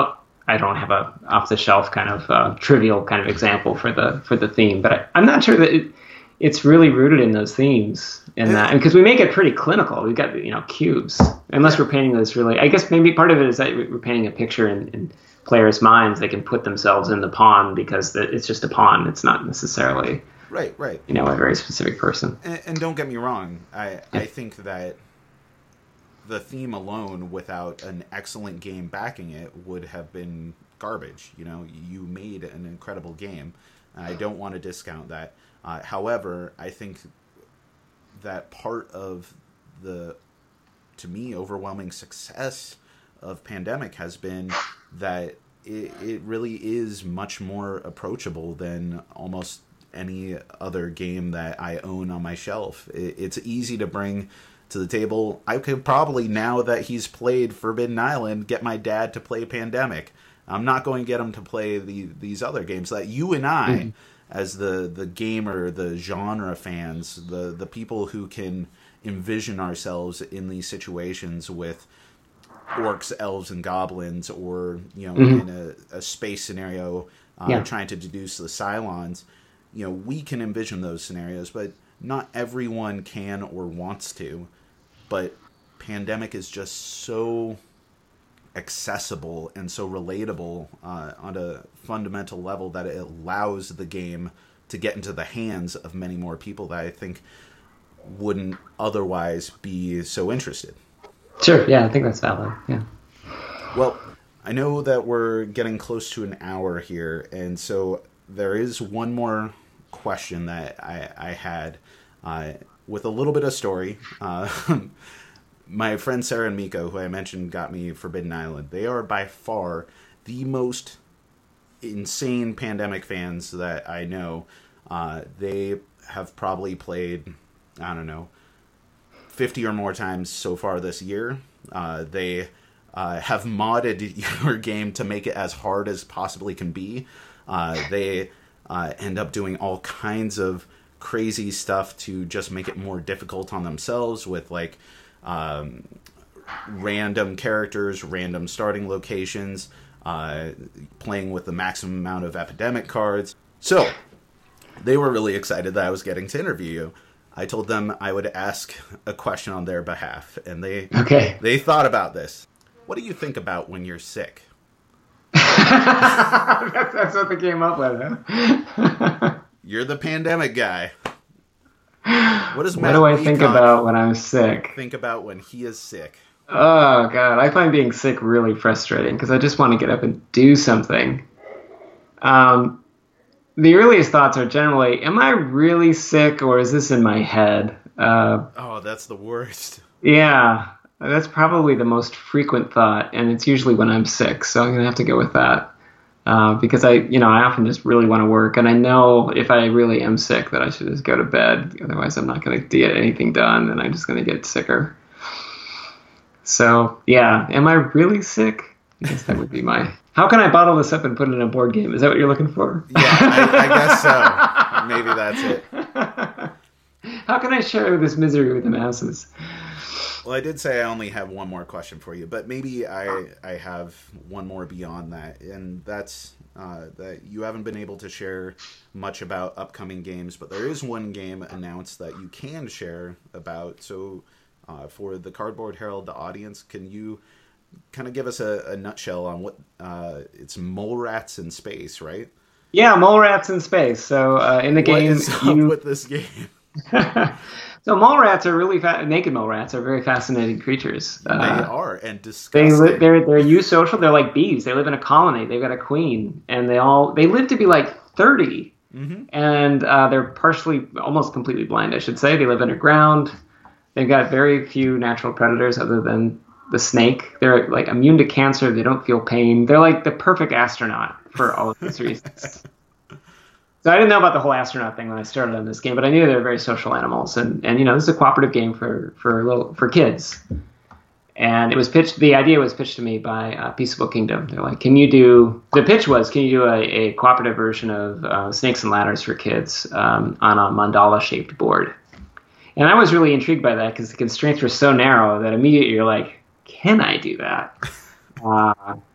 I don't have a off the shelf kind of uh, trivial kind of example for the for the theme, but I, I'm not sure that it, it's really rooted in those themes in that, and because we make it pretty clinical. We've got, you know, cubes, unless we're painting this really. I guess maybe part of it is that we're painting a picture in, in players' minds. They can put themselves in the pawn because the, it's just a pawn. It's not necessarily right, right. You know, a very specific person. And, and don't get me wrong. I yeah. I think that the theme alone, without an excellent game backing it, would have been garbage. You know, you made an incredible game. I don't want to discount that. Uh, however, I think that part of the, to me, overwhelming success of Pandemic has been that it, it really is much more approachable than almost any other game that I own on my shelf. It, it's easy to bring to the table. I could probably, now that he's played Forbidden Island, get my dad to play Pandemic. I'm not going to get him to play the, these other games that you and I, mm-hmm. as the, the gamer, the genre fans, the, the people who can envision ourselves in these situations with orcs, elves, and goblins, or, you know, mm-hmm. in a, a space scenario, uh, yeah. trying to deduce the Cylons. You know, we can envision those scenarios, but not everyone can or wants to. But Pandemic is just so accessible and so relatable uh, on a fundamental level that it allows the game to get into the hands of many more people that I think wouldn't otherwise be so interested. Sure, yeah, I think that's valid, yeah. Well, I know that we're getting close to an hour here, and so there is one more question that I, I had uh, with a little bit of story. Uh, my friend Sarah and Miko, who I mentioned got me Forbidden Island, they are by far the most insane Pandemic fans that I know. Uh, they have probably played, I don't know, fifty or more times so far this year. Uh, they uh, have modded your game to make it as hard as possibly can be. Uh, they uh, end up doing all kinds of crazy stuff to just make it more difficult on themselves with, like, um, random characters, random starting locations, uh, playing with the maximum amount of epidemic cards. So they were really excited that I was getting to interview you. I told them I would ask a question on their behalf, and they okay. they thought about this. What do you think about when you're sick? that's, that's what they came up with, huh? You're the Pandemic guy. What does What Matt do I Leacock think about when I'm sick? Think about when he is sick. Oh, God. I find being sick really frustrating because I just want to get up and do something. Um, the earliest thoughts are generally, am I really sick or is this in my head? Uh, oh, that's the worst. Yeah. That's probably the most frequent thought, and it's usually when I'm sick, so I'm going to have to go with that. Uh, because I, you know, I often just really want to work, and I know if I really am sick that I should just go to bed. Otherwise, I'm not going to get anything done, and I'm just going to get sicker. So, yeah, am I really sick? I guess that would be my... How can I bottle this up and put it in a board game? Is that what you're looking for? Yeah, I, I guess so. Maybe that's it. How can I share this misery with the masses? Well, I did say I only have one more question for you, but maybe I I have one more beyond that, and that's uh, that you haven't been able to share much about upcoming games, but there is one game announced that you can share about. So uh, for the Cardboard Herald audience, can you kind of give us a, a nutshell on what uh, it's Mole Rats in Space, right? Yeah, Mole Rats in Space. So uh, in the what game, is up you... with this game? So mole rats are really fa- naked mole rats are very fascinating creatures. Uh, they are, and disgusting. They li- they're they're eusocial. They're like bees. They live in a colony. They've got a queen, and they all they live to be like thirty, mm-hmm. and uh, they're partially, almost completely blind, I should say. They live underground. They've got very few natural predators other than the snake. They're like immune to cancer. They don't feel pain. They're like the perfect astronaut for all of these reasons. So I didn't know about the whole astronaut thing when I started on this game, but I knew they were very social animals, and, and you know, this is a cooperative game for for little for kids. And it was pitched. The idea was pitched to me by uh, Peaceable Kingdom. They're like, "Can you do?" The pitch was, "Can you do a, a cooperative version of uh, Snakes and Ladders for kids um, on a mandala-shaped board?" And I was really intrigued by that because the constraints were so narrow that immediately you're like, "Can I do that?" uh,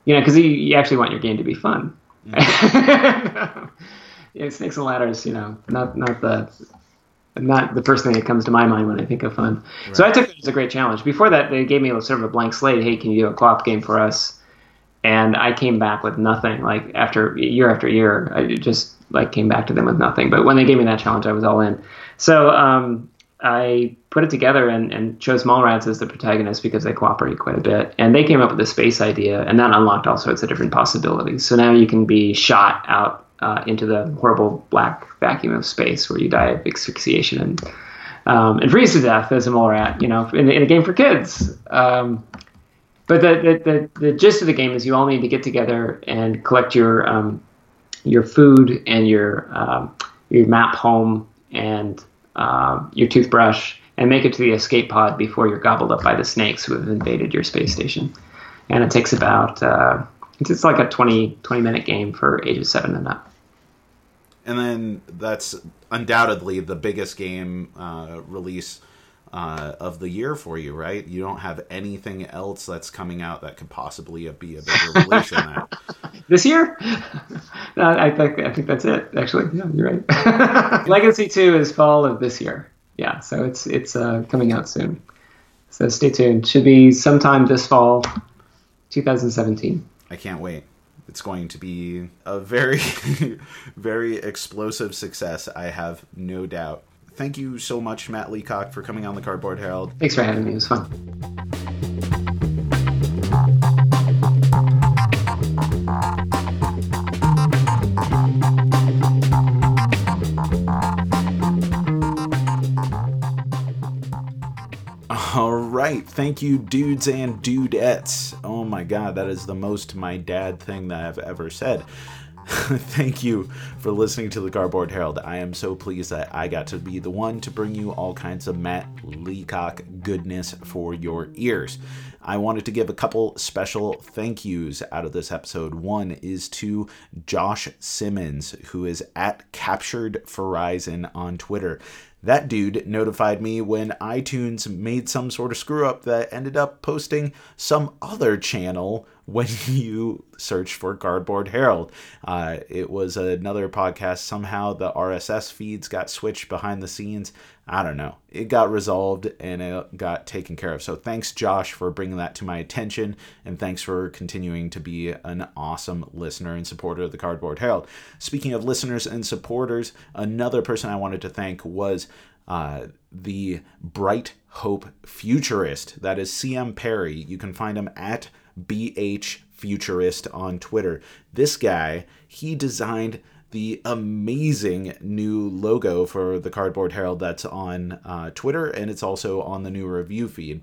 you know, because you, you actually want your game to be fun. Mm-hmm. Yeah, Snakes and Ladders, you know, not not the not the first thing that comes to my mind when I think of fun. Right. So I took it as a great challenge. Before that, they gave me a sort of a blank slate. Hey, can you do a co-op game for us? And I came back with nothing. Like after year after year, I just like came back to them with nothing. But when they gave me that challenge, I was all in. So um, I put it together and, and chose Mallrats as the protagonist because they cooperate quite a bit. And they came up with the space idea, and that unlocked all sorts of different possibilities. So now you can be shot out uh, into the horrible black vacuum of space where you die of asphyxiation and um, and freeze to death as a mole rat, you know, in, in a game for kids. Um, but the, the, the, the gist of the game is you all need to get together and collect your um, your food and your um, your map home and uh, your toothbrush and make it to the escape pod before you're gobbled up by the snakes who have invaded your space station. And it takes about, uh, it's like a twenty, twenty minute game for ages seven and up. And then that's undoubtedly the biggest game uh, release uh, of the year for you, right? You don't have anything else that's coming out that could possibly be a bigger release than that. This year? No, I think I think that's it. Actually, yeah, you're right. Legacy two is fall of this year. Yeah, so it's it's uh, coming out soon. So stay tuned. Should be sometime this fall, twenty seventeen. I can't wait. It's going to be a very, very explosive success, I have no doubt. Thank you so much, Matt Leacock, for coming on the Cardboard Herald. Thanks for having me. It was fun. All right. Thank you, dudes and dudettes. Oh my God, that is the most my dad thing that I've ever said. Thank you for listening to the Cardboard Herald. I am so pleased that I got to be the one to bring you all kinds of Matt Leacock goodness for your ears. I wanted to give a couple special thank yous out of this episode. One is to Josh Simmons, who is at Captured Verizon on Twitter. That dude notified me when iTunes made some sort of screw up that ended up posting some other channel when you search for Cardboard Herald. Uh, it was another podcast. Somehow the R S S feeds got switched behind the scenes. I don't know. It got resolved and it got taken care of. So thanks, Josh, for bringing that to my attention. And thanks for continuing to be an awesome listener and supporter of the Cardboard Herald. Speaking of listeners and supporters, another person I wanted to thank was uh, the Bright Hope Futurist. That is C M Perry. You can find him at B H Futurist on Twitter. This guy, he designed the amazing new logo for the Cardboard Herald that's on uh, Twitter, and it's also on the new review feed.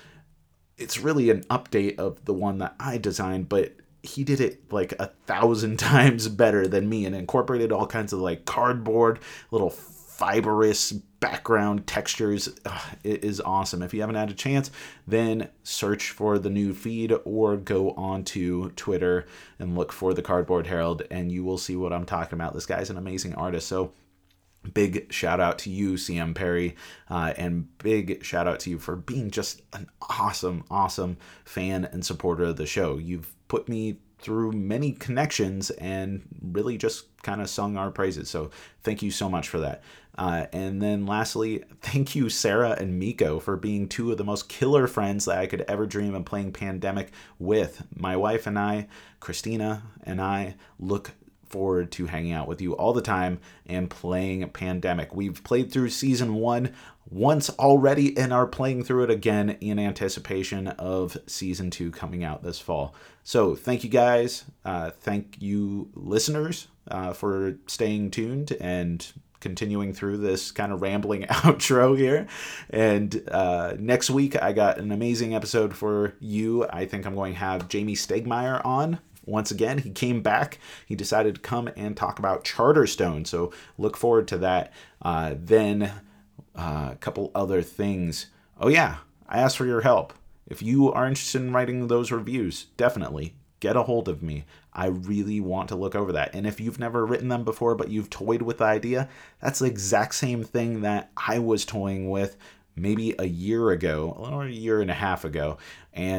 It's really an update of the one that I designed, but he did it like a thousand times better than me and incorporated all kinds of like cardboard, little fibrous background textures. Ugh, it is awesome. If you haven't had a chance, then search for the new feed or go on to Twitter and look for the Cardboard Herald and you will see what I'm talking about. This guy's an amazing artist. So big shout out to you, C M Perry, uh, and big shout out to you for being just an awesome, awesome fan and supporter of the show. You've put me through many connections and really just kind of sung our praises. So thank you so much for that. Uh, and then lastly, thank you, Sarah and Miko, for being two of the most killer friends that I could ever dream of playing Pandemic with. My wife and I, Christina and I, look forward to hanging out with you all the time and playing Pandemic. We've played through season one once already and are playing through it again in anticipation of season two coming out this fall. So thank you guys. Uh, thank you listeners uh, for staying tuned and continuing through this kind of rambling outro here. And uh, next week, I got an amazing episode for you. I think I'm going to have Jamie Stegmaier on. Once again, he came back. He decided to come and talk about Charterstone. So look forward to that. Uh, then uh, a couple other things. Oh yeah, I asked for your help. If you are interested in writing those reviews, definitely get a hold of me. I really want to look over that. And if you've never written them before, but you've toyed with the idea, that's the exact same thing that I was toying with maybe a year ago or a year and a half ago. And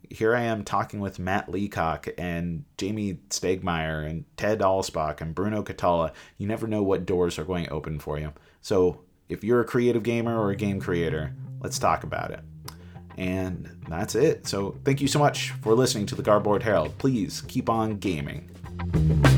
here I am talking with Matt Leacock and Jamie Stegmaier and Ted Alspach and Bruno Catala. You never know what doors are going to open for you. So if you're a creative gamer or a game creator, let's talk about it. And that's it. So thank you so much for listening to the Cardboard Herald. Please keep on gaming.